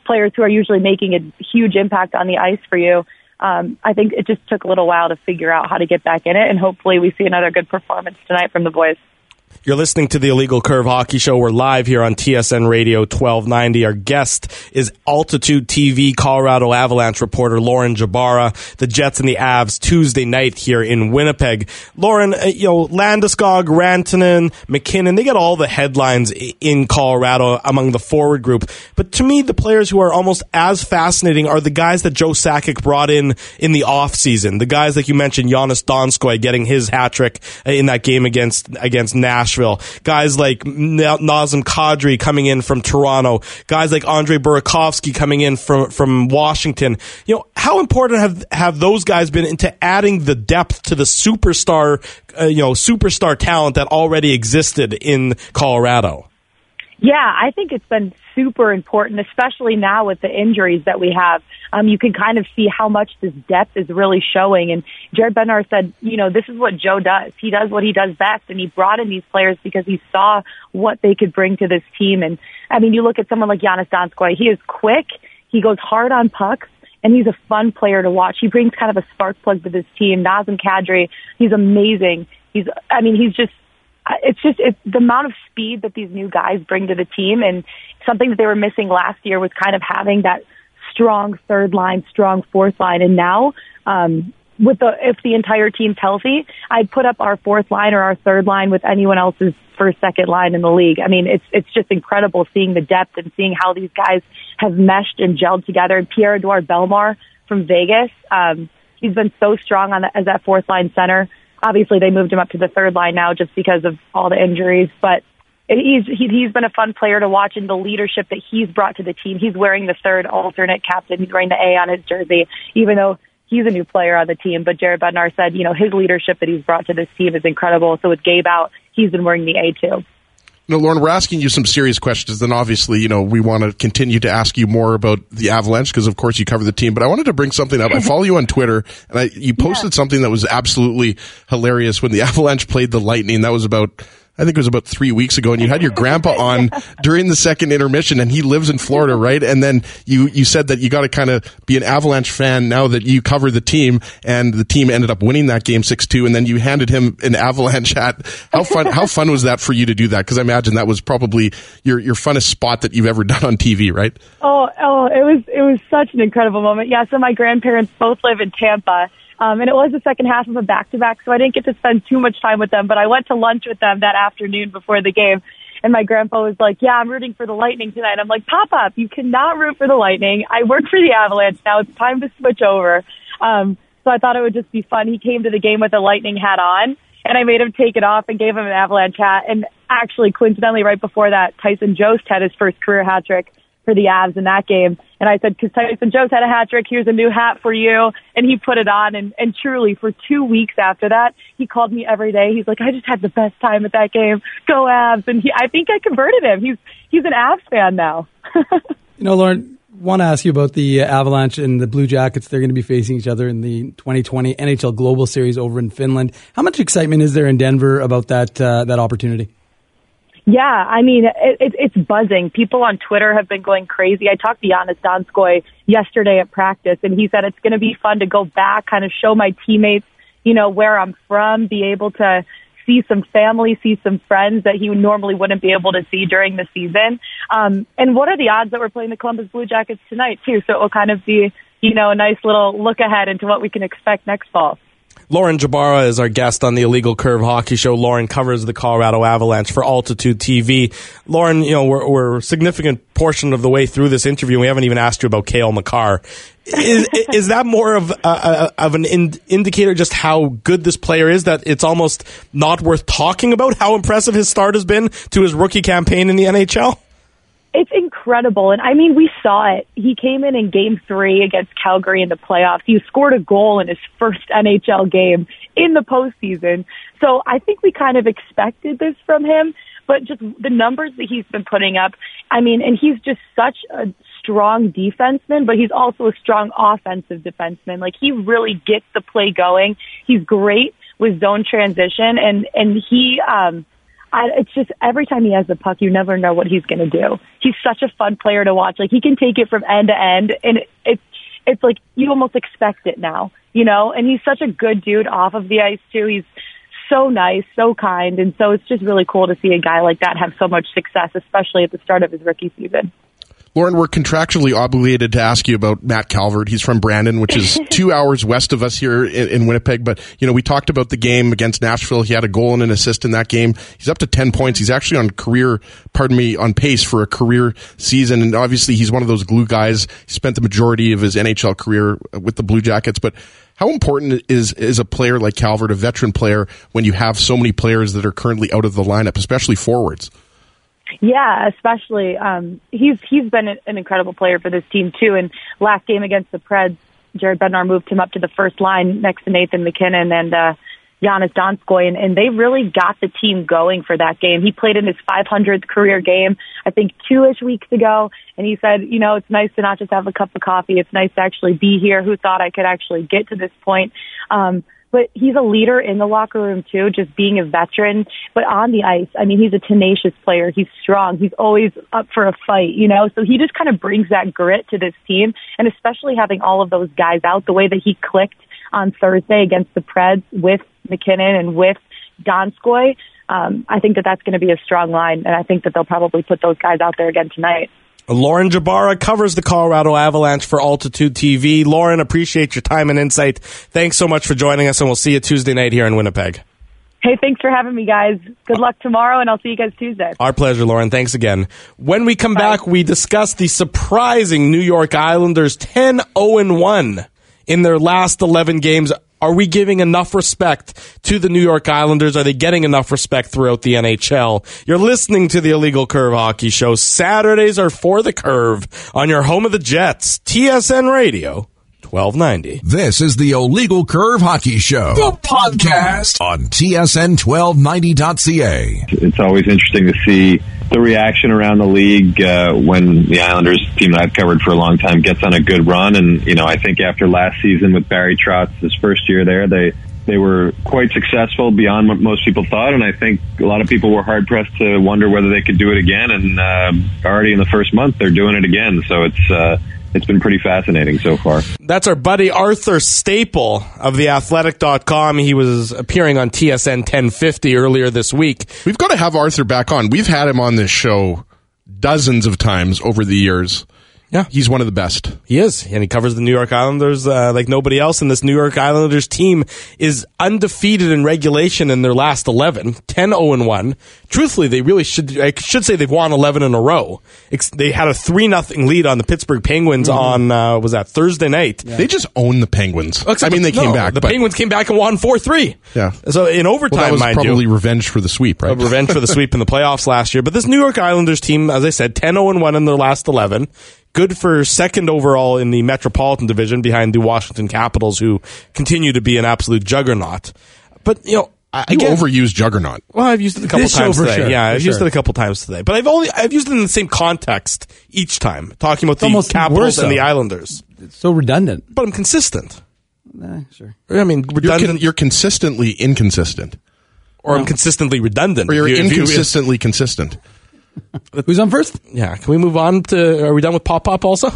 players who are usually making a huge impact on the ice for you. Um, I think it just took a little while to figure out how to get back in it, and hopefully we see another good performance tonight from the boys. You're listening to the Illegal Curve Hockey Show. We're live here on T S N Radio twelve ninety. Our guest is Altitude T V Colorado Avalanche reporter Lauren Jabara. The Jets and the Avs Tuesday night here in Winnipeg. Lauren, uh, you know, Landeskog, Rantanen, McKinnon, they get all the headlines in Colorado among the forward group. But to me, the players who are almost as fascinating are the guys that Joe Sakic brought in in the offseason. The guys like you mentioned, Jonas Donskoy getting his hat trick in that game against against Nashville. Guys like Nazem Kadri coming in from Toronto. Guys like Andre Burakovsky coming in from, from Washington. You know, how important have, have those guys been into adding the depth to the superstar, uh, you know, superstar talent that already existed in Colorado? Yeah, I think it's been super important, especially now with the injuries that we have. Um, you can kind of see how much this depth is really showing. And Jared Bednar said, you know, this is what Joe does. He does what he does best. And he brought in these players because he saw what they could bring to this team. And, I mean, you look at someone like Jonas Donskoy. He is quick. He goes hard on pucks. And he's a fun player to watch. He brings kind of a spark plug to this team. Nazem Kadri, he's amazing. He's, I mean, he's just, it's just it's the amount of speed that these new guys bring to the team, and something that they were missing last year was kind of having that strong third line, strong fourth line. And now, um, with the if the entire team's healthy, I'd put up our fourth line or our third line with anyone else's first, second line in the league. I mean, it's it's just incredible seeing the depth and seeing how these guys have meshed and gelled together. And Pierre-Edouard Bellemare from Vegas, um, he's been so strong on the, as that fourth line center. Obviously, they moved him up to the third line now just because of all the injuries. But he's he, he's been a fun player to watch, and the leadership that he's brought to the team. He's wearing the third alternate captain. He's wearing the A on his jersey, even though he's a new player on the team. But Jared Bednar said, you know, his leadership that he's brought to this team is incredible. So with Gabe out, he's been wearing the A too. No, Lauren, we're asking you some serious questions, and obviously, you know, we want to continue to ask you more about the Avalanche because, of course, you cover the team. But I wanted to bring something up. I follow you on Twitter, and I, you posted yeah. something that was absolutely hilarious when the Avalanche played the Lightning. That was about, I think it was about three weeks ago, and you had your grandpa on during the second intermission, and he lives in Florida, right? And then you, you said that you got to kind of be an Avalanche fan now that you cover the team, and the team ended up winning that game six two, and then you handed him an Avalanche hat. How fun, how fun was that for you to do that? Because I imagine that was probably your, your funnest spot that you've ever done on T V, right? Oh, oh, it was, it was such an incredible moment. Yeah, so my grandparents both live in Tampa. Um, and it was the second half of a back-to-back, so I didn't get to spend too much time with them. But I went to lunch with them that afternoon before the game, and my grandpa was like, yeah, I'm rooting for the Lightning tonight. I'm like, Pop-Up, you cannot root for the Lightning. I work for the Avalanche now. It's time to switch over. Um, so I thought it would just be fun. He came to the game with a Lightning hat on, and I made him take it off and gave him an Avalanche hat. And actually, coincidentally, right before that, Tyson Jost had his first career hat trick for the Avs in that game. And I said, because Tyson Jost had a hat trick, here's a new hat for you. And he put it on. And, and truly, for two weeks after that, he called me every day. He's like, I just had the best time at that game. Go Avs. And he, I think I converted him. He's he's an Avs fan now. You know, Lauren, want to ask you about the Avalanche and the Blue Jackets. They're going to be facing each other in the twenty twenty N H L Global Series over in Finland. How much excitement is there in Denver about that uh, that opportunity? Yeah, I mean, it, it, it's buzzing. People on Twitter have been going crazy. I talked to Jonas Donskoy yesterday at practice, and he said it's going to be fun to go back, kind of show my teammates, you know, where I'm from, be able to see some family, see some friends that he normally wouldn't be able to see during the season. Um, and what are the odds that we're playing the Columbus Blue Jackets tonight, too? So it will kind of be, you know, a nice little look ahead into what we can expect next fall. Lauren Jabara is our guest on the Illegal Curve Hockey Show. Lauren covers the Colorado Avalanche for Altitude T V. Lauren, you know, we're, we're a significant portion of the way through this interview, and we haven't even asked you about Cale Makar. Is, is that more of a, of an ind- indicator just how good this player is, that it's almost not worth talking about how impressive his start has been to his rookie campaign in the N H L? It's incredible. And I mean, we saw it. He came in in game three against Calgary in the playoffs. He scored a goal in his first N H L game in the postseason. So I think we kind of expected this from him, but just the numbers that he's been putting up. I mean, and he's just such a strong defenseman, but he's also a strong offensive defenseman. Like, he really gets the play going. He's great with zone transition, and, and he, um, I, it's just every time he has the puck, you never know what he's going to do. He's such a fun player to watch. Like, he can take it from end to end, and it, it's it's like you almost expect it now, you know. And he's such a good dude off of the ice too. He's so nice, so kind, and so it's just really cool to see a guy like that have so much success, especially at the start of his rookie season. Lauren, we're contractually obligated to ask you about Matt Calvert. He's from Brandon, which is two hours west of us here in, in Winnipeg. But, you know, we talked about the game against Nashville. He had a goal and an assist in that game. He's up to ten points. He's actually on career, pardon me, on pace for a career season. And obviously he's one of those glue guys. He spent the majority of his N H L career with the Blue Jackets. But how important is, is a player like Calvert, a veteran player, when you have so many players that are currently out of the lineup, especially forwards? Yeah, especially um, he's he's been an incredible player for this team too. And last game against the Preds, Jared Bednar moved him up to the first line next to Nathan McKinnon and uh, Giannis Donskoy, and, and they really got the team going for that game. He played in his five hundredth career game, I think, two-ish weeks ago, and he said, you know, it's nice to not just have a cup of coffee. It's nice to actually be here. Who thought I could actually get to this point? Um, But he's a leader in the locker room, too, just being a veteran. But on the ice, I mean, he's a tenacious player. He's strong. He's always up for a fight, you know. So he just kind of brings that grit to this team. And especially having all of those guys out, the way that he clicked on Thursday against the Preds with McKinnon and with Donskoy, um, I think that that's going to be a strong line. And I think that they'll probably put those guys out there again tonight. Lauren Jabara covers the Colorado Avalanche for Altitude T V. Lauren, appreciate your time and insight. Thanks so much for joining us, and we'll see you Tuesday night here in Winnipeg. Hey, thanks for having me, guys. Good luck tomorrow, and I'll see you guys Tuesday. Our pleasure, Lauren. Thanks again. When we come Bye. back, we discuss the surprising New York Islanders ten oh one in their last eleven games. Are we giving enough respect to the New York Islanders? Are they getting enough respect throughout the N H L? You're listening to the Illegal Curve Hockey Show. Saturdays are for the Curve on your home of the Jets, T S N Radio, twelve ninety. This is the Illegal Curve Hockey Show, the podcast on T S N twelve ninety dot C A. It's always interesting to see the reaction around the league uh, when the Islanders, team that I've covered for a long time, gets on a good run. And, you know, I think after last season with Barry Trotz, his first year there, they they were quite successful beyond what most people thought. And I think a lot of people were hard-pressed to wonder whether they could do it again. And uh, already in the first month, they're doing it again. So it's uh, it's been pretty fascinating so far. That's our buddy Arthur Staple of the athletic dot com. He was appearing on T S N ten fifty earlier this week. We've got to have Arthur back on. We've had him on this show dozens of times over the years. Yeah. He's one of the best. He is, and he covers the New York Islanders uh, like nobody else. And this New York Islanders team is undefeated in regulation in their last eleven, ten oh one. Truthfully, they really should, I should say they've won eleven in a row. It's, they had a three nothing lead on the Pittsburgh Penguins mm-hmm. on, uh, was that Thursday night? Yeah. They just own the Penguins. Except I mean, they no, came back. The but Penguins came back and won four three. Yeah. So in overtime, well, that was mind probably you. revenge for the sweep, right? Revenge for the sweep in the playoffs last year. But this New York Islanders team, as I said, ten oh one in their last eleven. Good for second overall in the Metropolitan Division behind the Washington Capitals, who continue to be an absolute juggernaut. But, you know, you again, overused juggernaut. Well, I've used it a couple This times show for today. sure, Yeah, for I've used sure. it a couple times today. But I've only I've used it in the same context each time, talking about the almost Capitals worse, and the though. Islanders. It's so redundant. But I'm consistent. Nah, sure. I mean, You're, redundant, con- you're consistently inconsistent. or I'm consistently redundant. Or you're If you- if you- inconsistently consistent. Who's on first? Yeah, can we move on to? Are we done with Pop Pop also?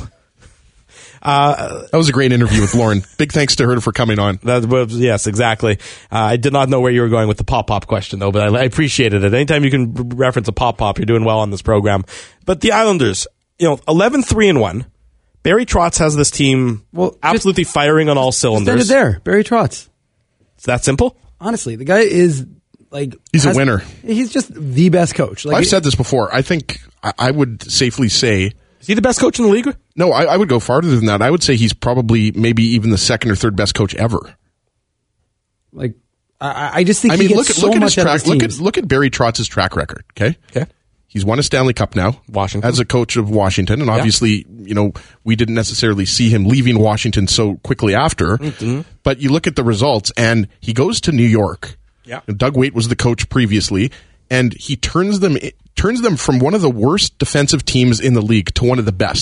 That was a great interview with Lauren. Big thanks to her for coming on. That was, yes, exactly. Uh, I did not know where you were going with the pop pop question, though, but I, I appreciated it. Anytime you can r- reference a pop pop, you're doing well on this program. But the Islanders, you know, eleven three and one. Barry Trotz has this team Well, absolutely just- firing on all Just end cylinders. it there. Barry Trotz. It's that simple. Honestly, the guy is like He's a has- winner. He's just the best coach. Like, I've said this before. I think I, I would safely say, Is he the best coach in the league? no, I, I would go farther than that. I would say he's probably maybe even the second or third best coach ever. like I, I just think I he mean, gets look at so look at much his out of track. his Look at teams. look at Barry Trotz's track record. Okay, Okay. he's won a Stanley Cup now, Washington. as a coach of Washington, and obviously, you know, we didn't necessarily see him leaving Washington so quickly after. Mm-hmm. But you look at the results, and he goes to New York. Yeah. And Doug Waite was the coach previously, and he turns them turns them from one of the worst defensive teams in the league to one of the best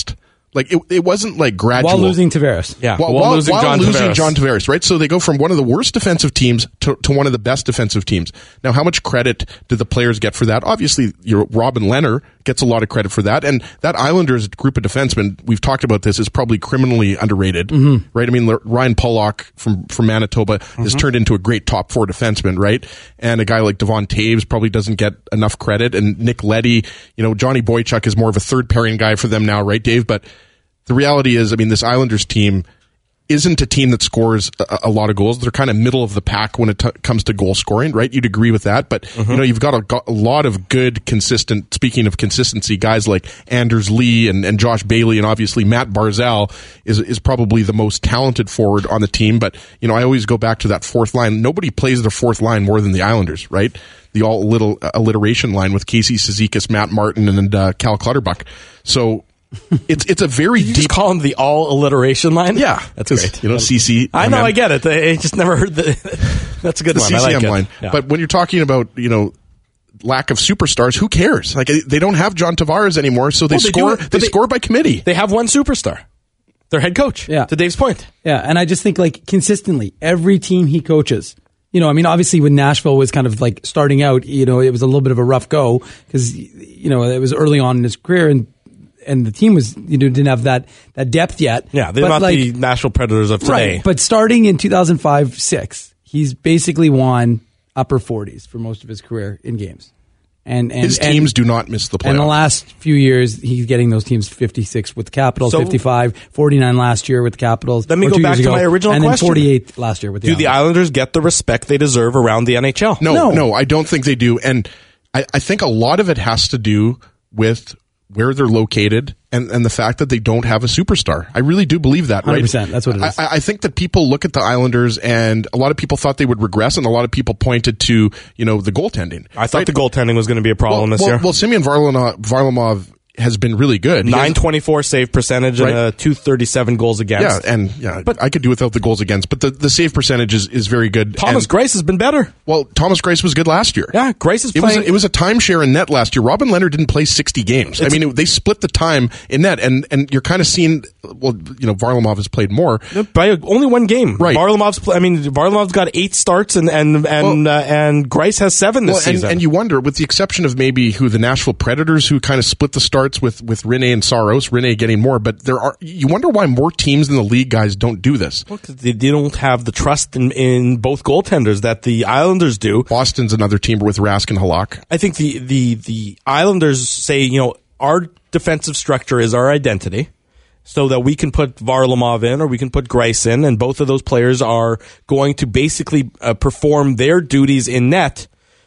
Like it, it wasn't like gradual. While losing Tavares. Yeah, While, while while, losing, while John, losing Tavares. John Tavares, right? So they go from one of the worst defensive teams to, to one of the best defensive teams. Now, how much credit did the players get for that? Obviously, your Robin Lehner gets a lot of credit for that. And that Islanders group of defensemen, we've talked about this, is probably criminally underrated, mm-hmm. right? I mean, Ryan Pollock from, from Manitoba mm-hmm. has turned into a great top four defenseman, right? And a guy like Devon Taves probably doesn't get enough credit. And Nick Leddy, you know, Johnny Boychuk is more of a third pairing guy for them now, right, Dave? But the reality is, I mean, this Islanders team isn't a team that scores a, a lot of goals. They're kind of middle of the pack when it t- comes to goal scoring, right? You'd agree with that. But, mm-hmm. you know, you've got a, got a lot of good, consistent, speaking of consistency, guys like Anders Lee and, and Josh Bailey, and obviously Matt Barzal is, is probably the most talented forward on the team. But, you know, I always go back to that fourth line. Nobody plays their fourth line more than the Islanders, right? The all little uh, alliteration line with Casey Cizikas, Matt Martin, and uh, Cal Clutterbuck. So, It's it's a very you deep. Just call them the all alliteration line. Yeah, that's great. You know, C C. I know, I get it. I just never heard the. That's a good the one. C C M I like line. It. Yeah. But when you're talking about, you know, lack of superstars, who cares? Like they don't have John Tavares anymore, so they well, they score. do, they, they score by committee. They have one superstar, their head coach. Yeah, to Dave's point. Yeah, and I just think like consistently, every team he coaches. You know, I mean, obviously when Nashville was kind of like starting out, you know, it was a little bit of a rough go because, you know, it was early on in his career and and the team was, you know, didn't have that, that depth yet. Yeah, they're but not like, the Nashville Predators of today. Right, but starting in two thousand five six, he's basically won upper forties for most of his career in games. And, and his teams and, do not miss the playoffs. And the last few years, he's getting those teams fifty-six with the Capitals, so, fifty-five, forty-nine last year with the Capitals. Let me go back to ago, my original and question. And then forty-eight last year with the Do Islanders. the Islanders get the respect they deserve around the N H L? No, no, no, I don't think they do. And I, I think a lot of it has to do with where they're located and, and the fact that they don't have a superstar. I really do believe that, right? one hundred percent. That's what it is. I, I think that people look at the Islanders and a lot of people thought they would regress and a lot of people pointed to, you know, the goaltending. I thought right? the goaltending was going to be a problem well, this well, year. Well, Semyon Varlamov, Varlamov has been really good. nine twenty-four save percentage right. and a two thirty-seven goals against. Yeah, and yeah, but I could do without the goals against, but the, the save percentage is, is very good. Thomas and, Greiss has been better. Well, Thomas Greiss was good last year. Yeah, Greiss is it playing. Was a, it was a timeshare in net last year. Robin Lehner didn't play sixty games. It's, I mean, it, they split the time in net, and, and you're kind of seeing, well, you know, Varlamov has played more. By only one game. Right. Varlamov's, play, I mean, Varlamov's got eight starts, and and and, well, uh, and Greiss has seven this well, and, season. And you wonder, with the exception of maybe who the Nashville Predators, who kind of split the starts with, with Rene and Saros, Rene getting more, but there are, you wonder why more teams in the league, guys, don't do this. Well, because they, they don't have the trust in, in both goaltenders that the Islanders do. Boston's another team with Rask and Halak. I think the, the, the Islanders say, you know, our defensive structure is our identity, so that we can put Varlamov in or we can put Greiss in, and both of those players are going to basically uh, perform their duties in net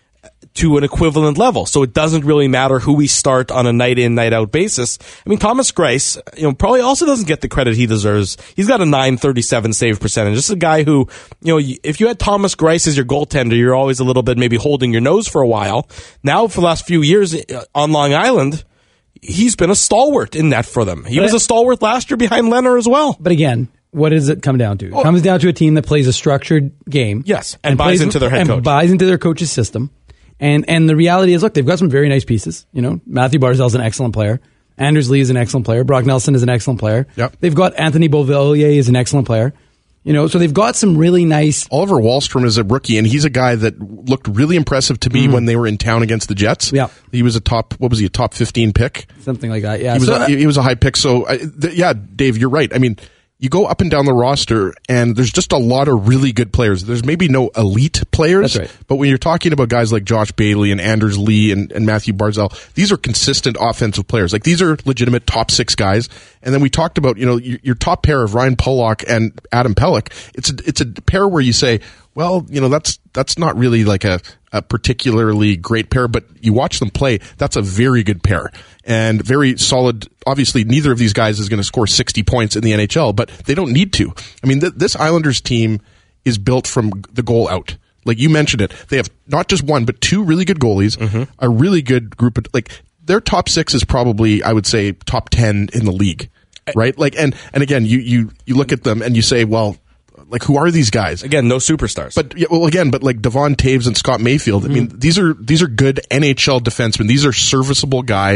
to an equivalent level. So it doesn't really matter who we start on a night in, night out basis. I mean, Thomas Greiss, you know, probably also doesn't get the credit he deserves. He's got a nine thirty-seven save percentage. This is a guy who, you know, if you had Thomas Greiss as your goaltender, you're always a little bit maybe holding your nose for a while. Now, for the last few years on Long Island, he's been a stalwart in net for them. He but was a stalwart last year behind Lehner as well. But again, what does it come down to? It comes down to a team that plays a structured game. Yes, and, and buys plays, into their head and coach. buys into their coach's system. And and the reality is, look, they've got some very nice pieces. You know, Matthew Barzal's an excellent player. Anders Lee is an excellent player. Brock Nelson is an excellent player. Yep. They've got Anthony Beauvillier is an excellent player. You know, so they've got some really nice. Oliver Wahlstrom is a rookie, and he's a guy that looked really impressive to me mm-hmm. when they were in town against the Jets. Yeah, he was a top. What was he? A top fifteen pick, something like that. Yeah, he was. so, a, he was a high pick. So, uh, th- yeah, Dave, you're right. I mean, you go up and down the roster, and there's just a lot of really good players. There's maybe no elite players, That's right. but when you're talking about guys like Josh Bailey and Anders Lee and, and Matthew Barzal, these are consistent offensive players. Like, these are legitimate top six guys. And then we talked about, you know, your, your top pair of Ryan Pollock and Adam Pelech. It's a, it's a pair where you say, well, you know, that's that's not really like a, a particularly great pair, but you watch them play, that's a very good pair and very solid. Obviously, neither of these guys is going to score sixty points in the N H L, but they don't need to. I mean, th- this Islanders team is built from the goal out. Like you mentioned it, they have not just one, but two really good goalies, mm-hmm. a really good group of, like, their top six is probably, I would say, top ten in the league, right? Like, and, and again, you, you, you look at them and you say, well, like, who are these guys? Again, no superstars. But yeah, well, again, but like Devon Taves and Scott Mayfield. Mm-hmm. I mean, these are these are good N H L defensemen. These are serviceable guys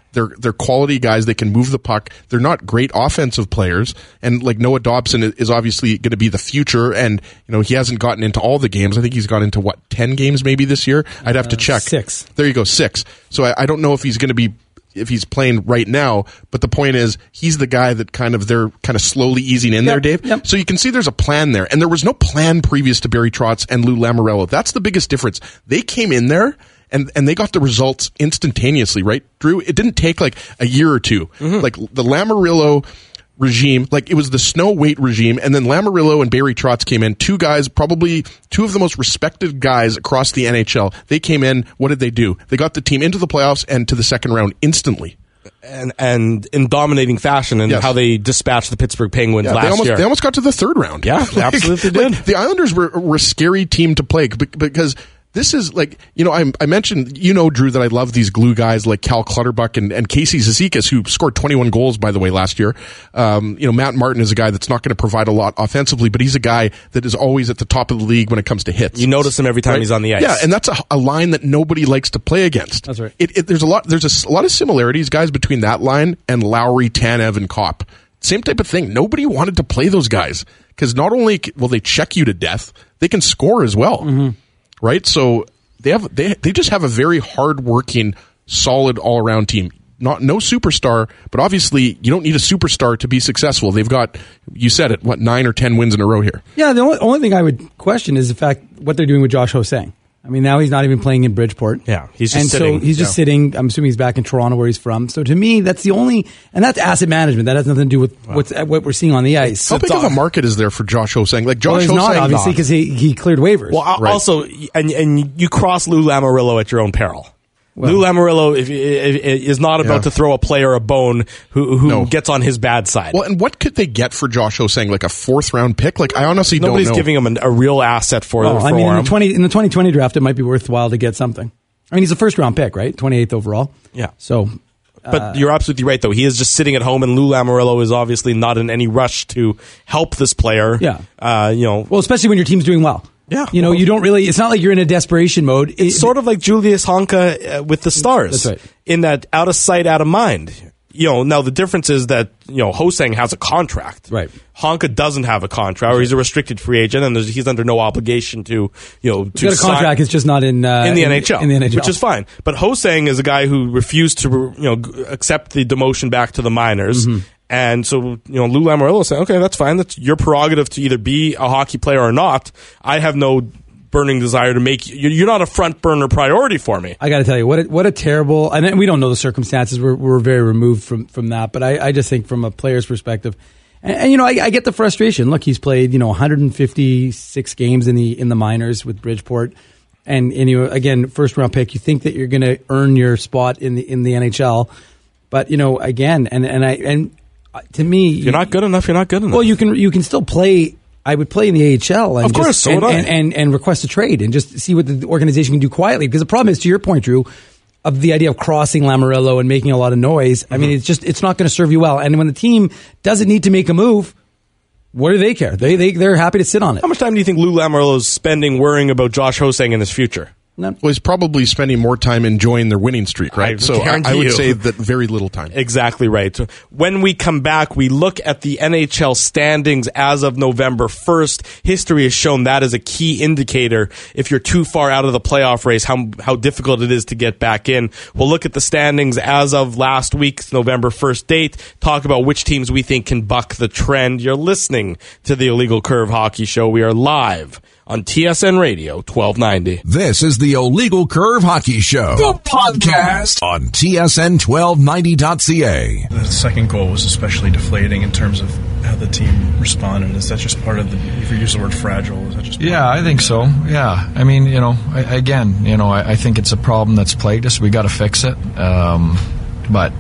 They're they're quality guys. They can move the puck. They're not great offensive players. And like Noah Dobson is obviously going to be the future. And you know he hasn't gotten into all the games. I think he's got into what ten games maybe this year. I'd have uh, to check. Six. There you go, six. So I, I don't know if he's going to be if he's playing right now. But the point is, he's the guy that kind of they're kind of slowly easing in yep, there, Dave. Yep. So you can see there's a plan there, and there was no plan previous to Barry Trotz and Lou Lamoriello. That's the biggest difference. They came in there. And and they got the results instantaneously, right, Drew? It didn't take like a year or two. Mm-hmm. Like the Lamoriello regime, like it was the Snow Wait regime, and then Lamoriello and Barry Trotz came in. Two guys, probably two of the most respected guys across the N H L. They came in. What did they do? They got the team into the playoffs and to the second round instantly. And and in dominating fashion, and yes. how they dispatched the Pittsburgh Penguins yeah, last they almost, year. They almost got to the third round. Yeah, like, they absolutely did. Like, the Islanders were, were a scary team to play because this is like, you know, I, I mentioned, you know, Drew, that I love these glue guys like Cal Clutterbuck and, and Casey Zizekas, who scored twenty-one goals, by the way, last year. Um, you know, Matt Martin is a guy that's not going to provide a lot offensively, but he's a guy that is always at the top of the league when it comes to hits. You notice him every time right? he's on the ice. Yeah, and that's a, a line that nobody likes to play against. That's right. It, it, there's a lot, there's a, a lot of similarities, guys, between that line and Lowry, Tanev, and Kopp. Same type of thing. Nobody wanted to play those guys because not only will they check you to death, they can score as well. Mm-hmm. Right? So they have they they just have a very hard-working, solid all-around team. Not no superstar, but obviously you don't need a superstar to be successful. They've got, you said it, what, nine or ten wins in a row here. Yeah, the only, only thing I would question is the fact what they're doing with Josh Ho-Sang. I mean, now he's not even playing in Bridgeport. Yeah, he's just and sitting. so he's just yeah. sitting. I'm assuming he's back in Toronto where he's from. So to me, that's the only, and that's asset management. That has nothing to do with wow. what's what we're seeing on the ice. How big of a market is there for Josh Ho-Sang? Like Josh well, he's Ho-Sang, not obviously because he he cleared waivers. Well, right. also, and and you cross Lou Lamoriello at your own peril. Well, Lou Lamoriello if, if, if, is not about yeah. to throw a player a bone who who no. gets on his bad side. Well, and what could they get for Josh Ho-Sang? Like a fourth round pick? Like I honestly Nobody's don't know. giving him a, a real asset for. Oh, for I mean, in him. the twenty in the twenty twenty draft, it might be worthwhile to get something. I mean, he's a first round pick, right? twenty-eighth overall. Yeah. So. But uh, you're absolutely right, though. He is just sitting at home, and Lou Lamoriello is obviously not in any rush to help this player. Yeah. Uh, you know. Well, especially when your team's doing well. Yeah. You know, well, you don't really, it's not like you're in a desperation mode. It's it, sort of like Julius Honka uh, with the Stars. That's right. In that out of sight, out of mind. You know, now the difference is that, you know, Ho-Sang has a contract. Right. Honka doesn't have a contract, or he's a restricted free agent, and he's under no obligation to, you know, to he's got a contract. Sign, it's just not in uh, in the in, N H L, in the N H L, which is fine. But Ho-Sang is a guy who refused to, you know, accept the demotion back to the minors. Mm-hmm. And so, you know, Lou Lamoriello said, okay, that's fine. That's your prerogative to either be a hockey player or not. I have no burning desire to make you. You're not a front burner priority for me. I got to tell you, what a, what a terrible. And we don't know the circumstances. We're we're very removed from from that. But I, I just think from a player's perspective, and, and you know, I, I get the frustration. Look, he's played you know one hundred fifty-six games in the in the minors with Bridgeport, and and you again first round pick. You think that you're going to earn your spot in the in the N H L, but you know again, and and I and to me, if you're not good enough. You're not good enough. Well, you can you can still play. I would play in the A H L and of course, just, so and, would I. And, and, and request a trade and just see what the organization can do quietly. Because the problem is, to your point, Drew, of the idea of crossing Lamoriello and making a lot of noise. Mm-hmm. I mean, it's just it's not going to serve you well. And when the team doesn't need to make a move, what do they care? They they they're happy to sit on it. How much time do you think Lou Lamoriello is spending worrying about Josh Ho-Sang in his future? Well, he's probably spending more time enjoying their winning streak, right? I so I, I would you. say that very little time. Exactly right. When we come back, we look at the N H L standings as of November first. History has shown that is a key indicator if you're too far out of the playoff race, how how difficult it is to get back in. We'll look at the standings as of last week's November first date, talk about which teams we think can buck the trend. You're listening to the Illegal Curve Hockey Show. We are live on T S N Radio twelve ninety. This is the Illegal Curve Hockey Show, the podcast on T S N twelve ninety dot C A. The second goal was especially deflating in terms of how the team responded. Is that just part of the, if you use the word fragile, is that just part Yeah, I think so. Yeah. I mean, you know, I, again, you know, I, I think it's a problem that's plagued us. We got to fix it. Um, but,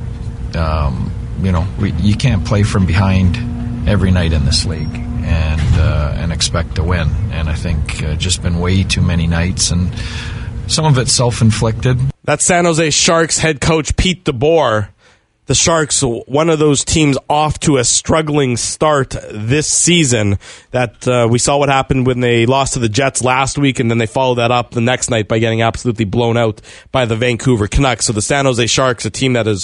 um, you know, we, you can't play from behind every night in this league and uh, and expect to win. And I think uh, just been way too many nights, and some of it self-inflicted. That's San Jose Sharks head coach Pete DeBoer. The Sharks, one of those teams off to a struggling start this season. That uh, we saw what happened when they lost to the Jets last week, and then they followed that up the next night by getting absolutely blown out by the Vancouver Canucks. So the San Jose Sharks, a team that is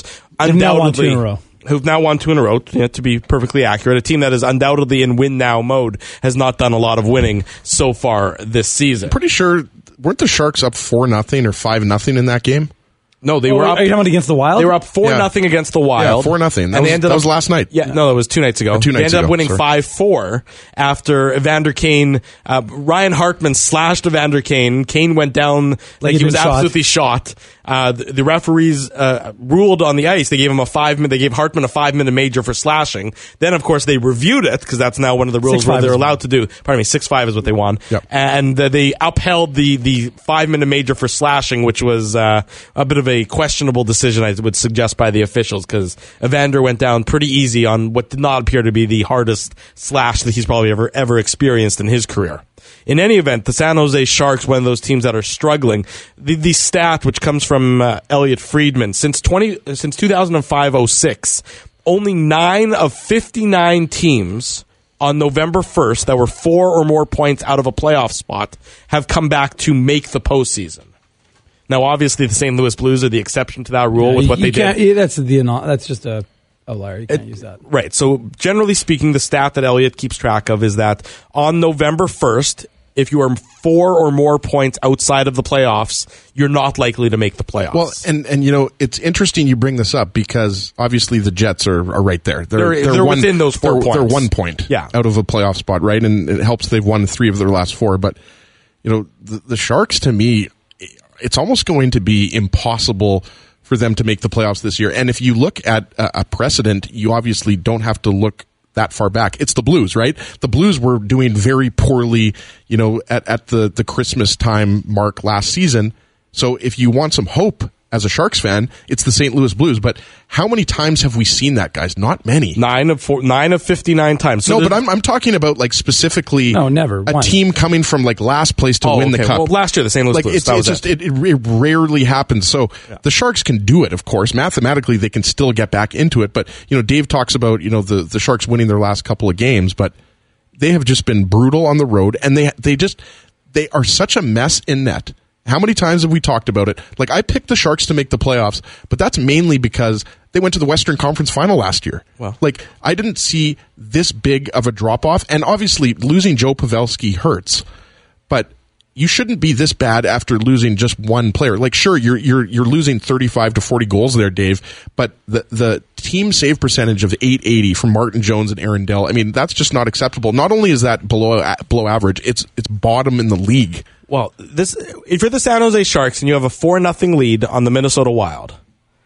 undoubtedly won two in a row. who've now won two in a row, you know, to be perfectly accurate. A team that is undoubtedly in win-now mode has not done a lot of winning so far this season. Pretty sure, weren't the Sharks up four nothing or five nothing in that game? No, they oh, were up. Are you talking about against the Wild? They were up four Yeah. nothing against the Wild. Yeah, four nothing. That, And was, they ended that up, was last night. Yeah, no, that was two nights ago. Or two they nights ended up ago, winning sorry. five four after Evander Kane, uh, Ryan Hartman slashed Evander Kane. Kane went down like, Like he he'd was been shot. absolutely shot. Uh, the, the referees uh, ruled on the ice. They gave him a five minute. They gave Hartman a five minute major for slashing. Then, of course, they reviewed it because that's now one of the rules Six where five they're is allowed to do. Pardon me, six five is what they won. Yep. And uh, they upheld the the five minute major for slashing, which was uh, a bit of a questionable decision, I would suggest, by the officials, because Evander went down pretty easy on what did not appear to be the hardest slash that he's probably ever ever experienced in his career. In any event, the San Jose Sharks, one of those teams that are struggling. The, the stat, which comes from uh, Elliot Friedman, since twenty since two thousand five oh six, only nine of fifty-nine teams on November first that were four or more points out of a playoff spot have come back to make the postseason. Now, obviously, the Saint Louis Blues are the exception to that rule Yeah, with you- what you they can't- did. yeah, That's the that's just a outlier. You can't It- use that. Right. So, generally speaking, the stat that Elliot keeps track of is that on November first, if you are four or more points outside of the playoffs, you're not likely to make the playoffs. Well, and, and you know, it's interesting you bring this up because obviously the Jets are, are right there. They're- they're one, within those four they're, points. They're one point Yeah. out of a playoff spot, right? And it helps they've won three of their last four. But, you know, the, the Sharks, to me, it's almost going to be impossible for them to make the playoffs this year. And if you look at a, a precedent, you obviously don't have to look that far back. It's the Blues, right? The Blues were doing very poorly, you know, at, at the, the Christmas time mark last season. So if you want some hope as a Sharks fan, it's the Saint Louis Blues. But how many times have we seen that, guys? Not many. Nine of four, nine of fifty-nine times. So no, there's- but I'm I'm talking about like specifically No, never. a One. team coming from like last place to Oh, win okay. the cup. Well, last year, the Saint Louis like Blues, it's, that it's was just it. It, it rarely happens. So the Sharks can do it, of course. Mathematically, they can still get back into it. But you know, Dave talks about you know the the Sharks winning their last couple of games, but they have just been brutal on the road, and they they just they are such a mess in net. How many times have we talked about it? Like, I picked the Sharks to make the playoffs, but that's mainly because they went to the Western Conference Final last year. Well. Like, I didn't see this big of a drop-off, and obviously losing Joe Pavelski hurts, but you shouldn't be this bad after losing just one player. Like, sure, you're you're you're losing thirty-five to forty goals there, Dave, but the the team save percentage of eight eighty from Martin Jones and Aaron Dell, I mean, that's just not acceptable. Not only is that below below average, it's it's bottom in the league. Well, this if you're the San Jose Sharks and you have a four nothing lead on the Minnesota Wild,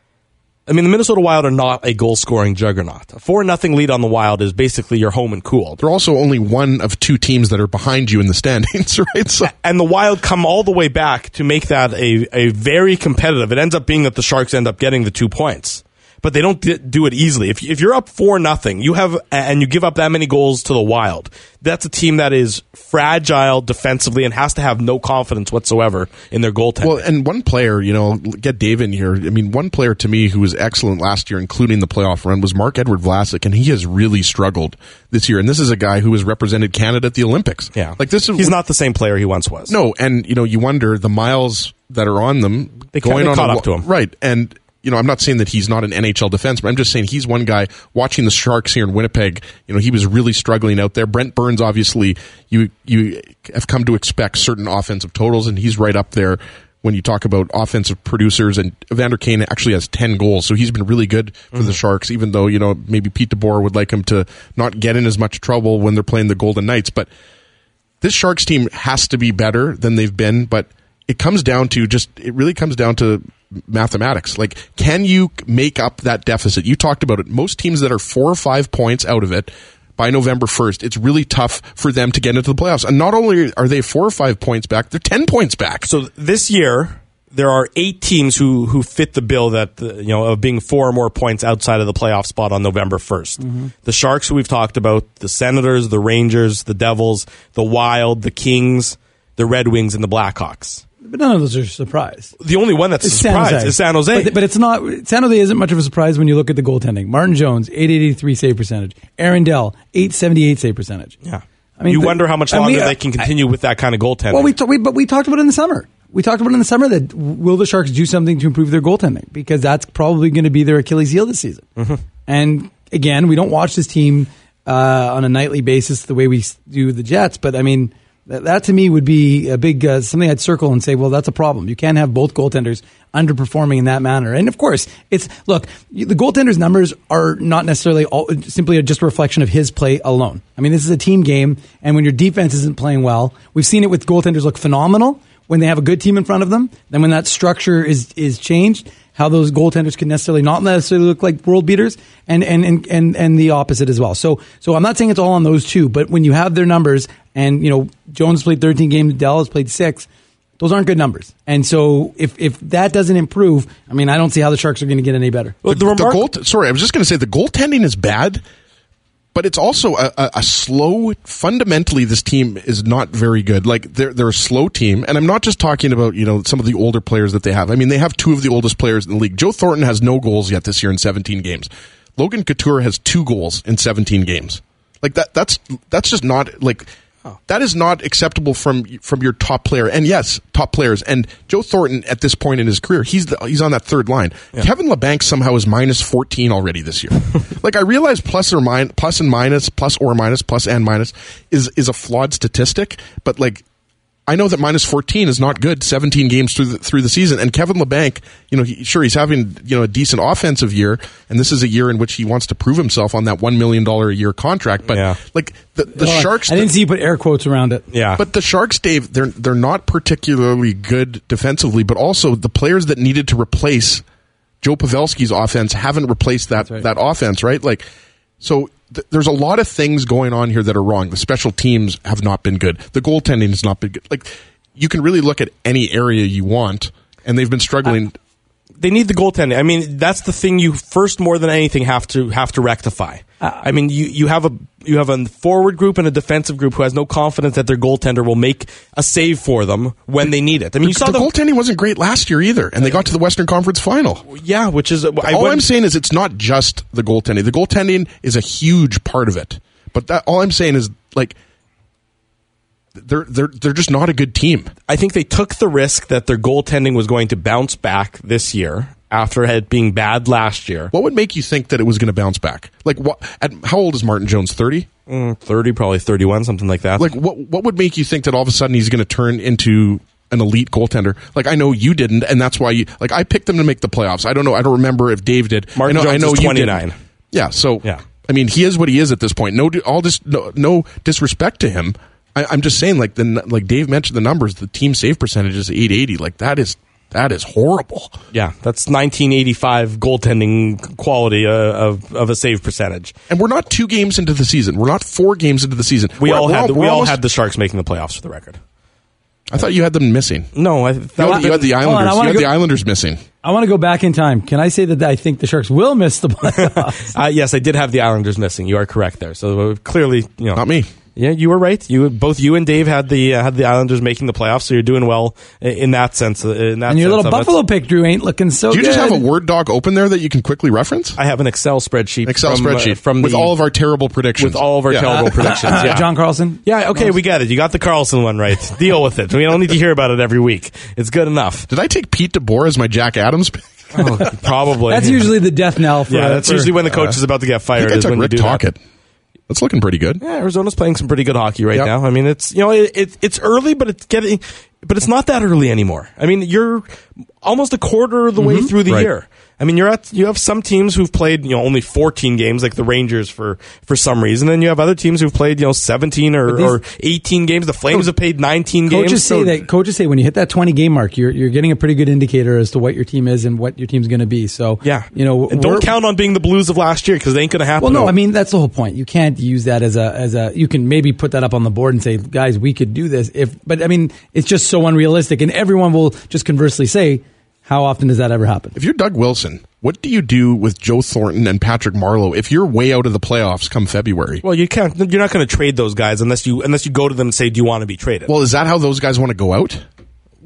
I mean, the Minnesota Wild are not a goal-scoring juggernaut. A four nothing lead on the Wild is basically your home and cool. They're also only one of two teams that are behind you in the standings, right? So, And the Wild come all the way back to make that a, a very competitive. It ends up being that the Sharks end up getting the two points. But they don't d- do it easily. If if you're up four nothing, you have and you give up that many goals to the Wild, that's a team that is fragile defensively and has to have no confidence whatsoever in their goaltending. well, and one player, you know, get Dave in here. I mean, one player to me who was excellent last year, including the playoff run, was Mark-Edward Vlasic, and he has really struggled this year. And this is a guy who has represented Canada at the Olympics. yeah, like this is he's not the same player he once was. No, and you know, you wonder the miles that are on them They ca- going they on caught a, up to him. right? And you know, I'm not saying that he's not an N H L defenseman. I'm just saying he's one guy watching the Sharks here in Winnipeg. You know, he was really struggling out there. Brent Burns, obviously, you you have come to expect certain offensive totals, and he's right up there when you talk about offensive producers. And Evander Kane actually has ten goals, so he's been really good for Mm-hmm. the Sharks. Even though you know maybe Pete DeBoer would like him to not get in as much trouble when they're playing the Golden Knights, but this Sharks team has to be better than they've been. But it comes down to just it really comes down to mathematics. Like, can you make up that deficit? You talked about it. Most teams that are four or five points out of it by November first, it's really tough for them to get into the playoffs. And not only are they four or five points back, they're ten points back. So this year, there are eight teams who who fit the bill that uh, you know of being four or more points outside of the playoff spot on November first. Mm-hmm. The Sharks, who we've talked about, the Senators, the Rangers, the Devils, the Wild, the Kings, the Red Wings, and the Blackhawks. But none of those are a surprise. The only one that's a It's San surprise Jose. is San Jose. But, but it's not. San Jose isn't much of a surprise when you look at the goaltending. Martin Jones, eight eighty-three save percentage. Aaron Dell, eight seventy-eight save percentage. yeah. I mean, you the- wonder how much and longer we, uh, they can continue with that kind of goaltending. Well, we, t- we but we talked about it in the summer. we talked about in the summer that will the Sharks do something to improve their goaltending? Because that's probably going to be their Achilles heel this season. Mm-hmm. And again, we don't watch this team uh, on a nightly basis the way we do the Jets, but I mean, that, that to me would be a big uh, something I'd circle and say, well, that's a problem. You can't have both goaltenders underperforming in that manner. And of course, it's look, the goaltender's numbers are not necessarily all, simply just a reflection of his play alone. I mean, this is a team game, and when your defense isn't playing well, we've seen it with goaltenders look phenomenal when they have a good team in front of them. Then when that structure is is changed, how those goaltenders can necessarily not necessarily look like world beaters, and and and and, and the opposite as well. So so I'm not saying it's all on those two, but when you have their numbers, and you know Jones played thirteen games, Dell has played six. Those aren't good numbers. And so if if that doesn't improve, I mean, I don't see how the Sharks are going to get any better. Well, the, the, the goal, sorry, I was just going to say the goaltending is bad, but it's also a, a, a slow, fundamentally this team is not very good. Like they're, they're a slow team. And I'm not just talking about, you know, some of the older players that they have. I mean, they have two of the oldest players in the league. Joe Thornton has no goals yet this year in seventeen games. Logan Couture has two goals in seventeen games. Like that, that's, that's just not like, that is not acceptable from from your top player. And yes, top players. And Joe Thornton, at this point in his career, he's the, he's on that third line. Yeah. Kevin LeBanc somehow is minus fourteen already this year. Like, I realize plus or min- plus and minus, plus or minus, plus and minus is is a flawed statistic. But like, I know that minus fourteen is not good seventeen games through the, through the season. And Kevin LeBanc, you know, he, sure, he's having, you know, a decent offensive year, and this is a year in which he wants to prove himself on that one million dollars a year contract. But yeah. like the, the well, Sharks, I didn't see you put air quotes around it. Yeah, but the Sharks, Dave, they're they're not particularly good defensively, but also the players that needed to replace Joe Pavelski's offense haven't replaced that right. that offense, right? Like, so. There's a lot of things going on here that are wrong. The special teams have not been good. The goaltending has not been good. Like, you can really look at any area you want, and they've been struggling. Uh, they need the goaltending. I mean, that's the thing you first more than anything have to have to rectify. Uh, I mean, you, you have a you have a forward group and a defensive group who has no confidence that their goaltender will make a save for them when they need it. I mean, the, you saw the them, goaltending wasn't great last year either, and they got to the Western Conference Final. Yeah, which is I all I'm saying is it's not just the goaltending. The goaltending is a huge part of it, but that all I'm saying is like. They're they're they're just not a good team. I think they took the risk that their goaltending was going to bounce back this year after it being bad last year. What would make you think that it was going to bounce back? Like, what? At, how old is Martin Jones? thirty? Mm, thirty, probably thirty-one, something like that. Like, what? What would make you think that all of a sudden he's going to turn into an elite goaltender? Like, I know you didn't, and that's why you. Like, I picked them to make the playoffs. I don't know. I don't remember if Dave did. Martin I know, Jones I know is you twenty-nine. Didn't. Yeah. So yeah. I mean, he is what he is at this point. No, all this, no, no disrespect to him. I, I'm just saying, like the like Dave mentioned the numbers. The team save percentage is eight eighty. Like that is that is horrible. Yeah, that's nineteen eighty-five goaltending quality uh, of of a save percentage. And we're not two games into the season. We're not four games into the season. We we're, all we're had all, the, we almost, all had the Sharks making the playoffs for the record. I thought you had them missing. No, I you, had, you had the Islanders. On, you had go, the Islanders missing. I want to go back in time. Can I say that I think the Sharks will miss the playoffs? uh, yes, I did have the Islanders missing. You are correct there. So uh, clearly, you know, not me. Yeah, you were right. You both you and Dave had the uh, had the Islanders making the playoffs, so you're doing well in that sense. In that and your sense little Buffalo it. pick, Drew, ain't looking so. Do you good. just have a Word doc open there that you can quickly reference? I have an Excel spreadsheet. Excel from, spreadsheet uh, from with the, all of our terrible predictions. With all of our yeah. terrible predictions. Yeah, John Carlson. Yeah, okay, we got it. You got the Carlson one right. Deal with it. We don't need to hear about it every week. It's good enough. Did I take Pete DeBoer as my Jack Adams pick? Oh, probably. That's usually the death knell. For, yeah, that's for, usually when the coach uh, is about to get fired. I think I is took when Rick you do Tocchet. That. That's looking pretty good. Yeah, Arizona's playing some pretty good hockey right yep. now. I mean, it's you know it, it it's early, but it's getting, but it's not that early anymore. I mean, you're almost a quarter of the mm-hmm. way through the right. year. I mean, you're at you have some teams who've played you know only fourteen games, like the Rangers for for some reason, and you have other teams who've played you know seventeen or, these, or eighteen games. The Flames have played nineteen coaches games. Say so, that coaches say when you hit that twenty game mark, you're you're getting a pretty good indicator as to what your team is and what your team's going to be. So yeah, you know, and don't count on being the Blues of last year because they ain't going to happen. Well, no, I mean that's the whole point. You can't use that as a as a. You can maybe put that up on the board and say, guys, we could do this. If but I mean, it's just so unrealistic, and everyone will just conversely say, how often does that ever happen? If you're Doug Wilson, what do you do with Joe Thornton and Patrick Marleau if you're way out of the playoffs come February? Well, you can't. You're not going to trade those guys unless you unless you go to them and say, "Do you want to be traded?" Well, is that how those guys want to go out?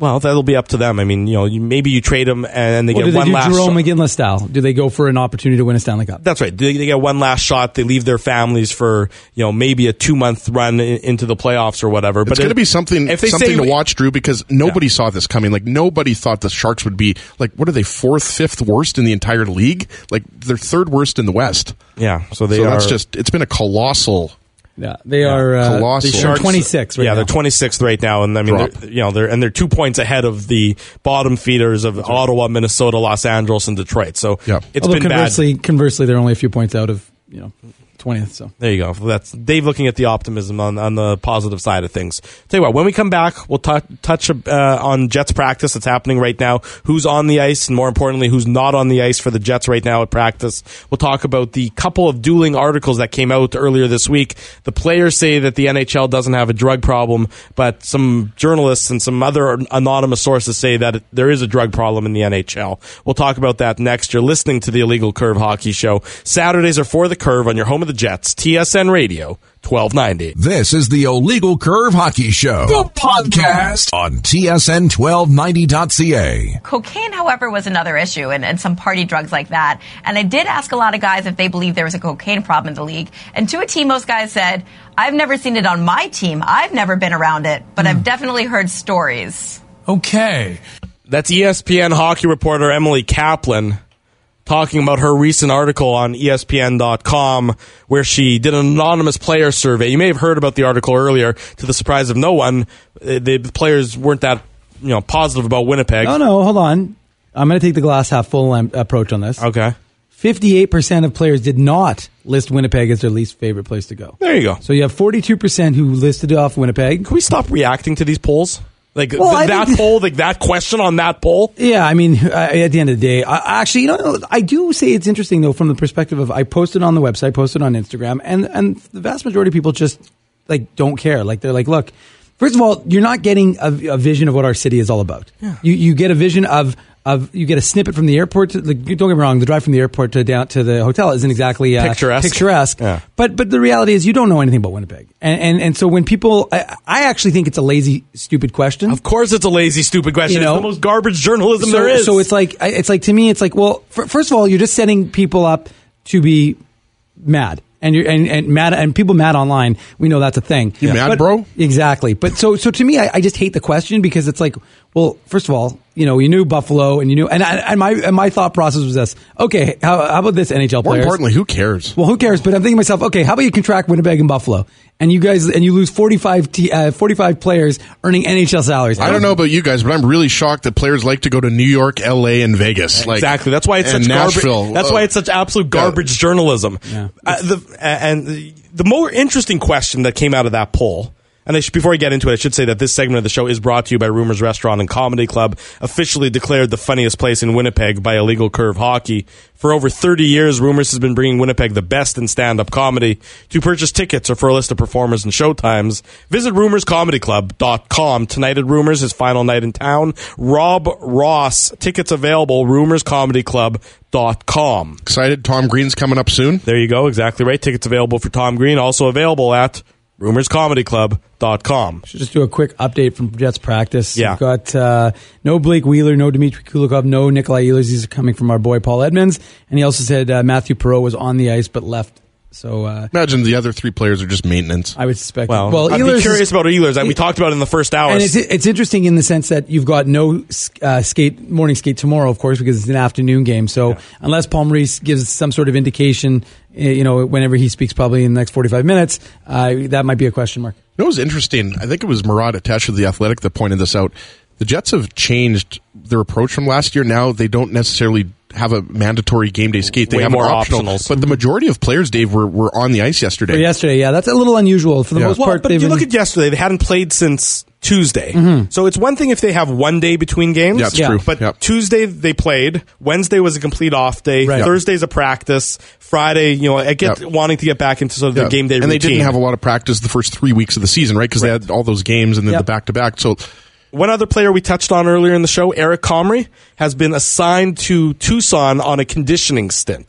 Well, that'll be up to them. I mean, you know, you, maybe you trade them and they Or get do they one do last Jerome shot. McGinley style? Do they go for an opportunity to win a Stanley Cup? That's right. They, they get one last shot. They leave their families for, you know, maybe a two month run in, into the playoffs or whatever. But it's going to be something if they something say, to watch, Drew, because nobody Yeah. saw this coming. Like, nobody thought the Sharks would be, like, what are they, fourth, fifth worst in the entire league? Like, they're third worst in the West. Yeah, so they so are. that's just, it's been a colossal. Yeah, they are uh, Colossal. they're Sharks- twenty-six right yeah, now. they're twenty-sixth right now, and I mean, Drop. they're, you know, they're and they're two points ahead of the bottom feeders of Ottawa, Minnesota, Los Angeles, and Detroit. So Yeah. it's Although been bad. conversely, conversely, they're only a few points out of you know twentieth. So There you go. That's Dave looking at the optimism on, on the positive side of things. Tell you what, when we come back, we'll t- touch uh, on Jets practice that's happening right now. Who's on the ice, and more importantly, who's not on the ice for the Jets right now at practice. We'll talk about the couple of dueling articles that came out earlier this week. The players say that the N H L doesn't have a drug problem, but some journalists and some other anonymous sources say that it, there is a drug problem in the N H L. We'll talk about that next. You're listening to the Illegal Curve Hockey Show. Saturdays are for the Curve on your home of the Jets, T S N Radio, twelve ninety. This is the Illegal Curve Hockey Show, the podcast on T S N twelve ninety dot C A. Cocaine, however, was another issue, and, and some party drugs like that. And I did ask a lot of guys if they believe there was a cocaine problem in the league. And to a team, most guys said, I've never seen it on my team. I've never been around it, but mm. I've definitely heard stories. Okay. That's E S P N hockey reporter Emily Kaplan talking about her recent article on E S P N dot com where she did an anonymous player survey. You may have heard about the article earlier. To the surprise of no one, the players weren't that you know positive about Winnipeg. No, no, hold on. I'm going to take the glass half full approach on this. Okay. fifty-eight percent of players did not list Winnipeg as their least favorite place to go. There you go. So you have forty-two percent who listed off Winnipeg. Can we stop reacting to these polls? Like well, th- that think, poll, like that question on that poll? Yeah, I mean, uh, at the end of the day, I, actually, you know, I do say it's interesting, though, from the perspective of I posted on the website, posted on Instagram, and, and the vast majority of people just, like, don't care. Like, they're like, look, first of all, you're not getting a, a vision of what our city is all about. Yeah. You, you get a vision of... Of you get a snippet from the airport. To, like, don't get me wrong, the drive from the airport to down to the hotel isn't exactly uh, picturesque. Picturesque, yeah. but but the reality is you don't know anything about Winnipeg, and and, and so when people, I, I actually think it's a lazy, stupid question. Of course, it's a lazy, stupid question. You know? It's the most garbage journalism so, there is. So it's like it's like to me, it's like well, f- first of all, you're just setting people up to be mad. And you're and, and mad and people mad online. We know that's a thing. You mad, but, bro? Exactly. But so so to me, I, I just hate the question because it's like, well, first of all, you know, you knew Buffalo and you knew, and, and my and my thought process was this: okay, how, how about this N H L More players? importantly, who cares? Well, who cares? But I'm thinking to myself, okay, how about you contract Winnipeg and Buffalo, and you guys and you lose forty-five t- uh, forty-five players earning N H L salaries. I don't know about you guys, but I'm really shocked that players like to go to New York, L A, and Vegas. Like, exactly. That's why it's and such Nashville. garbage. That's why it's such absolute garbage yeah. journalism. Yeah. Uh, the, and the, the more interesting question that came out of that poll. And I should, before I get into it, I should say that this segment of the show is brought to you by Rumors Restaurant and Comedy Club, officially declared the funniest place in Winnipeg by Illegal Curve Hockey. For over thirty years, Rumors has been bringing Winnipeg the best in stand-up comedy. To purchase tickets or for a list of performers and showtimes, visit rumors comedy club dot com. Tonight at Rumors, his final night in town. Rob Ross, tickets available, rumors comedy club dot com. Excited? Tom Green's coming up soon. There you go, exactly right. Tickets available for Tom Green, also available at rumors comedy club dot com. Should just do a quick update from Jets practice. Yeah. We've got uh, no Blake Wheeler, no Dmitry Kulikov, no Nikolai Ehlers. These are coming from our boy Paul Edmonds. And he also said uh, Matthew Perreault was on the ice but left. So uh, imagine the other three players are just maintenance. I would suspect. Well, well I'd Ehlers be curious is, about Ehlers. And we talked about it in the first hour. And it's, it's interesting in the sense that you've got no uh, skate morning skate tomorrow, of course, because it's an afternoon game. So yeah. unless Paul Maurice gives some sort of indication, you know, whenever he speaks, probably in the next forty-five minutes, uh, that might be a question mark. You know what was interesting? I think it was Murat Atesh of The Athletic that pointed this out. The Jets have changed their approach from last year. Now they don't necessarily have a mandatory game day skate. They Way have more optional, optionals. But the majority of players, Dave, were, were on the ice yesterday. For yesterday, yeah. That's a little unusual. For the Yeah. most well, part, but they've you been- look at yesterday, they hadn't played since Tuesday. Mm-hmm. So it's one thing if they have one day between games. Yeah, that's Yeah. true. But Yep. Tuesday they played. Wednesday was a complete off day. Right. Thursday's a practice. Friday, you know, I get Yep. wanting to get back into sort of Yeah. the game day and routine. they didn't have a lot of practice the first three weeks of the season, right? Because they had all those games and then Yep. the back-to-back. So One other player we touched on earlier in the show, Eric Comrie, has been assigned to Tucson on a conditioning stint.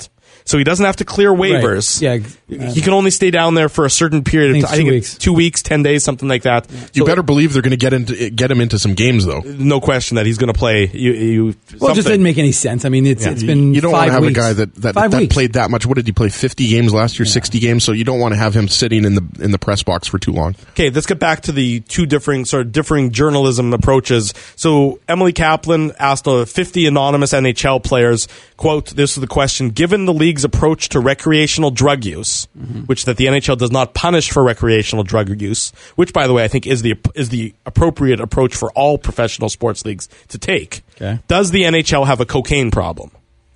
So he doesn't have to clear waivers. Right. Yeah. He can only stay down there for a certain period of time. I think two it's weeks. two weeks, ten days, something like that. You So- better believe they're going to get into get him into some games, though. No question that he's going to play. You, you, Well, it something. just didn't make any sense. I mean, it's Yeah. it's been You don't five want to have weeks. a guy that that, Five that weeks. played that much. What did he play? fifty games last year, sixty games. So you don't want to have him sitting in the in the press box for too long. Okay, let's get back to the two differing sort of differing journalism approaches. So Emily Kaplan asked uh, fifty anonymous N H L players, quote, this is the question, given the league's approach to recreational drug use, mm-hmm. which that the N H L does not punish for recreational drug use, which, by the way, I think is the is the appropriate approach for all professional sports leagues to take. Okay. Does the N H L have a cocaine problem?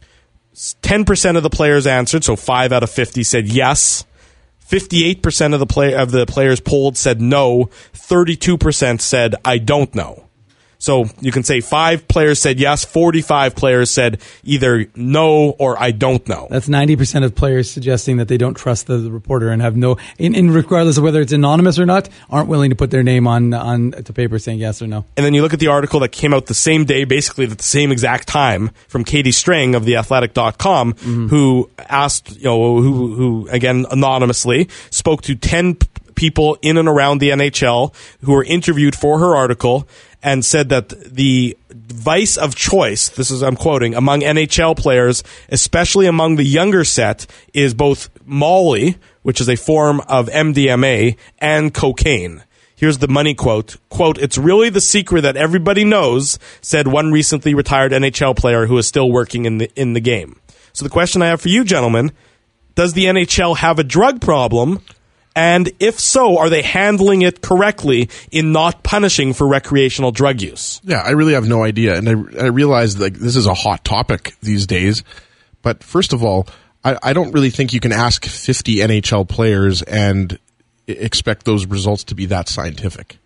ten percent of the players answered, so five out of fifty said yes. fifty-eight percent of the play of the players polled said no. thirty-two percent said I don't know. So you can say five players said yes, forty-five players said either no or I don't know. That's ninety percent of players suggesting that they don't trust the, the reporter and have no, in, in regardless of whether it's anonymous or not, aren't willing to put their name on on to paper saying yes or no. And then you look at the article that came out the same day, basically at the same exact time, from Katie Strang of the athletic dot com, mm-hmm. who asked, you know, who, who again, anonymously, spoke to ten p- people in and around the N H L who were interviewed for her article and said that the vice of choice, this is, I'm quoting, among N H L players, especially among the younger set, is both Molly, which is a form of M D M A, and cocaine. Here's the money quote. Quote, it's really the secret that everybody knows, said one recently retired N H L player who is still working in the in the game. So the question I have for you, gentlemen, does the N H L have a drug problem? And if so, are they handling it correctly in not punishing for recreational drug use? Yeah, I really have no idea. And I, I realize like this is a hot topic these days. But first of all, I, I don't really think you can ask fifty N H L players and expect those results to be that scientific.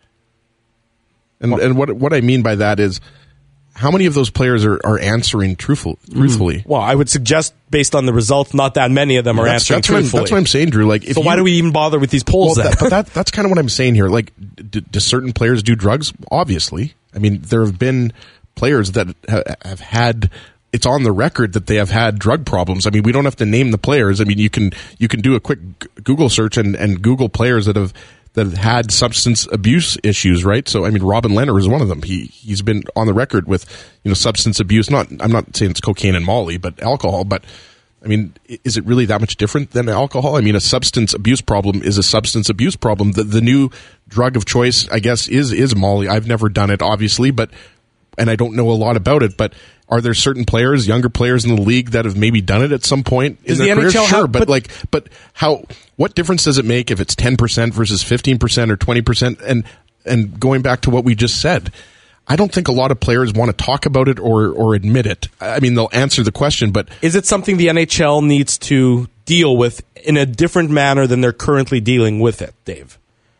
And well, and what what I mean by that is, how many of those players are, are answering truthful, truthfully? Mm. Well, I would suggest, based on the results, not that many of them are that's, answering that's truthfully. What that's what I'm saying, Drew. Like, if so you, why do we even bother with these polls well, then? That, but that, that's kind of what I'm saying here. Like, do, do certain players do drugs? Obviously. I mean, there have been players that ha- have had... It's on the record that they have had drug problems. I mean, we don't have to name the players. I mean, you can you can do a quick Google search and, and Google players that have that have had substance abuse issues, right? So, I mean, Robin Lehner is one of them. He he's been on the record with, you know, substance abuse. Not I'm not saying it's cocaine and Molly, but alcohol. But I mean, is it really that much different than alcohol? I mean, a substance abuse problem is a substance abuse problem. The the new drug of choice, I guess, is is Molly. I've never done it, obviously, but and I don't know a lot about it, but are there certain players, younger players in the league that have maybe done it at some point in Does their the career? N H L Sure, have- but, but- like, but how? What difference does it make if it's ten percent versus fifteen percent or twenty percent? And and going back to what we just said, I don't think a lot of players want to talk about it or or admit it. I mean, they'll answer the question, but is it something the N H L needs to deal with in a different manner than they're currently dealing with it, Dave?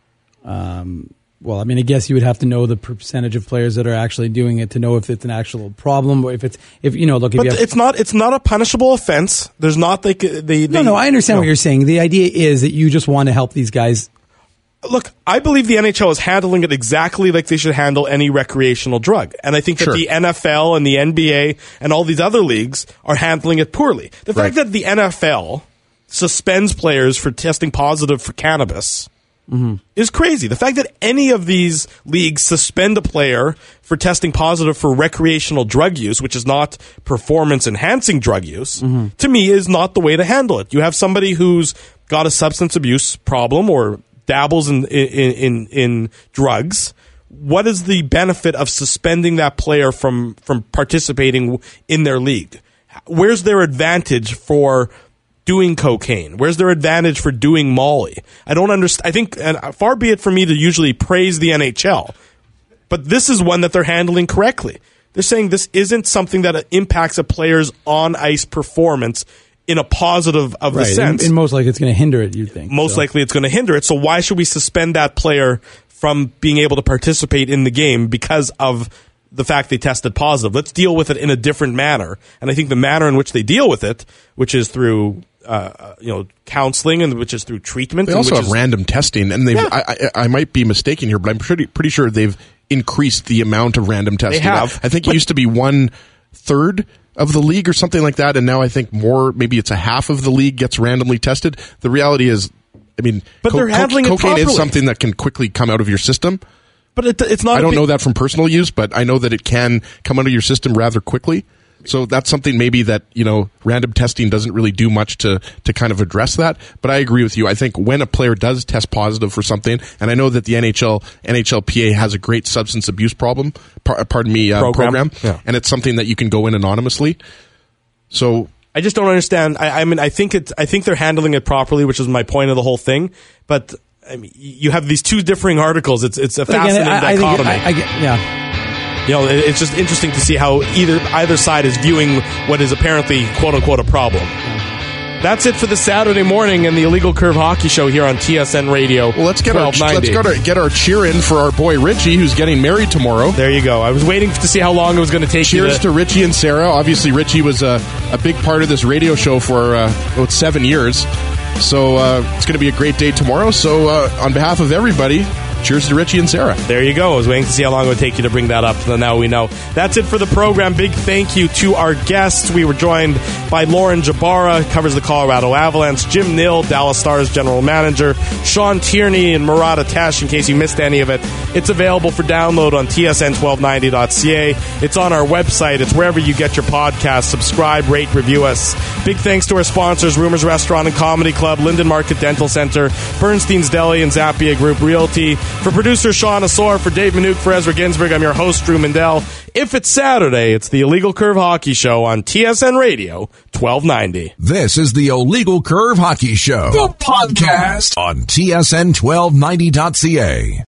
Um, well, I mean, I guess you would have to know the percentage of players that are actually doing it to know if it's an actual problem or if it's, if you know, look, if But you have, it's not. It's not a punishable offense. There's not like the. the no, no, I understand what you're saying. The idea is that you just want to help these guys. Look, I believe the N H L is handling it exactly like they should handle any recreational drug. And I think that Sure. the N F L and the N B A and all these other leagues are handling it poorly. The fact Right. that the N F L suspends players for testing positive for cannabis mm-hmm. is crazy. The fact that any of these leagues suspend a player for testing positive for recreational drug use, which is not performance-enhancing drug use, mm-hmm. to me is not the way to handle it. You have somebody who's got a substance abuse problem or dabbles in, in in in drugs. What is the benefit of suspending that player from from participating in their league? Where's their advantage for doing cocaine? Where's their advantage for doing Molly? I don't understand. I think, and far be it for me to usually praise the N H L, but this is one that they're handling correctly. They're saying this isn't something that impacts a player's on-ice performance in a positive of Right, the sense. and, and most likely it's going to hinder it, you think. Most so. likely it's going to hinder it. So why should we suspend that player from being able to participate in the game because of the fact they tested positive? Let's deal with it in a different manner. And I think the manner in which they deal with it, which is through uh, you know counseling and which is through treatment. they and also which have is, random testing, and they've. Yeah. I, I, I might be mistaken here, but I'm pretty pretty sure they've increased the amount of random testing. have, I think but- it used to be one third of the league or something like that, and now I think more, maybe it's a half of the league gets randomly tested. The reality is, I mean, but co- they're handling co- it cocaine properly. is something that can quickly come out of your system. But it, it's not. I a don't big- know that from personal use, but I know that it can come out of your system rather quickly. So that's something maybe that, you know, random testing doesn't really do much to, to kind of address that. But I agree with you. I think when a player does test positive for something, and I know that the N H L, N H L P A has a great substance abuse problem, par- pardon me, uh, Program. program, Yeah. and it's something that you can go in anonymously. So I just don't understand. I, I mean, I think it's. I think they're handling it properly, which is my point of the whole thing. But I mean, you have these two differing articles. It's it's a But again, fascinating I- I think- dichotomy. I- I get- yeah. You know, it- it's just interesting to see how either either side is viewing what is apparently "quote unquote" a problem. That's it for the Saturday morning and the Illegal Curve Hockey Show here on T S N Radio. Well, let's get our twelve ninety. let's go to get our cheer in for our boy Richie, who's getting married tomorrow. There you go. I was waiting to see how long it was going to take. Cheers you to, to Richie and Sarah. Obviously, Richie was a, a big part of this radio show for uh, about seven years. So uh, it's going to be a great day tomorrow. So uh, on behalf of everybody, cheers to Richie and Sarah. There you go. I was waiting to see how long it would take you to bring that up. So now we know. That's it for the program. Big thank you to our guests. We were joined by Lauren Jabara, covers the Colorado Avalanche, Jim Nill, Dallas Stars general manager, Sean Tierney, and Murat Atesh, in case you missed any of it. It's available for download on T S N twelve ninety dot C A. It's on our website. It's wherever you get your podcasts. Subscribe, rate, review us. Big thanks to our sponsors, Rumors Restaurant and Comedy Club, Linden Market Dental Center, Bernstein's Deli, and Zappia Group Realty. For producer Sean Asor, for Dave Minute, for Ezra Ginsburg, I'm your host, Drew Mindell. If it's Saturday, it's the Illegal Curve Hockey Show on T S N Radio twelve ninety. This is the Illegal Curve Hockey Show, the podcast on T S N twelve ninety dot C A.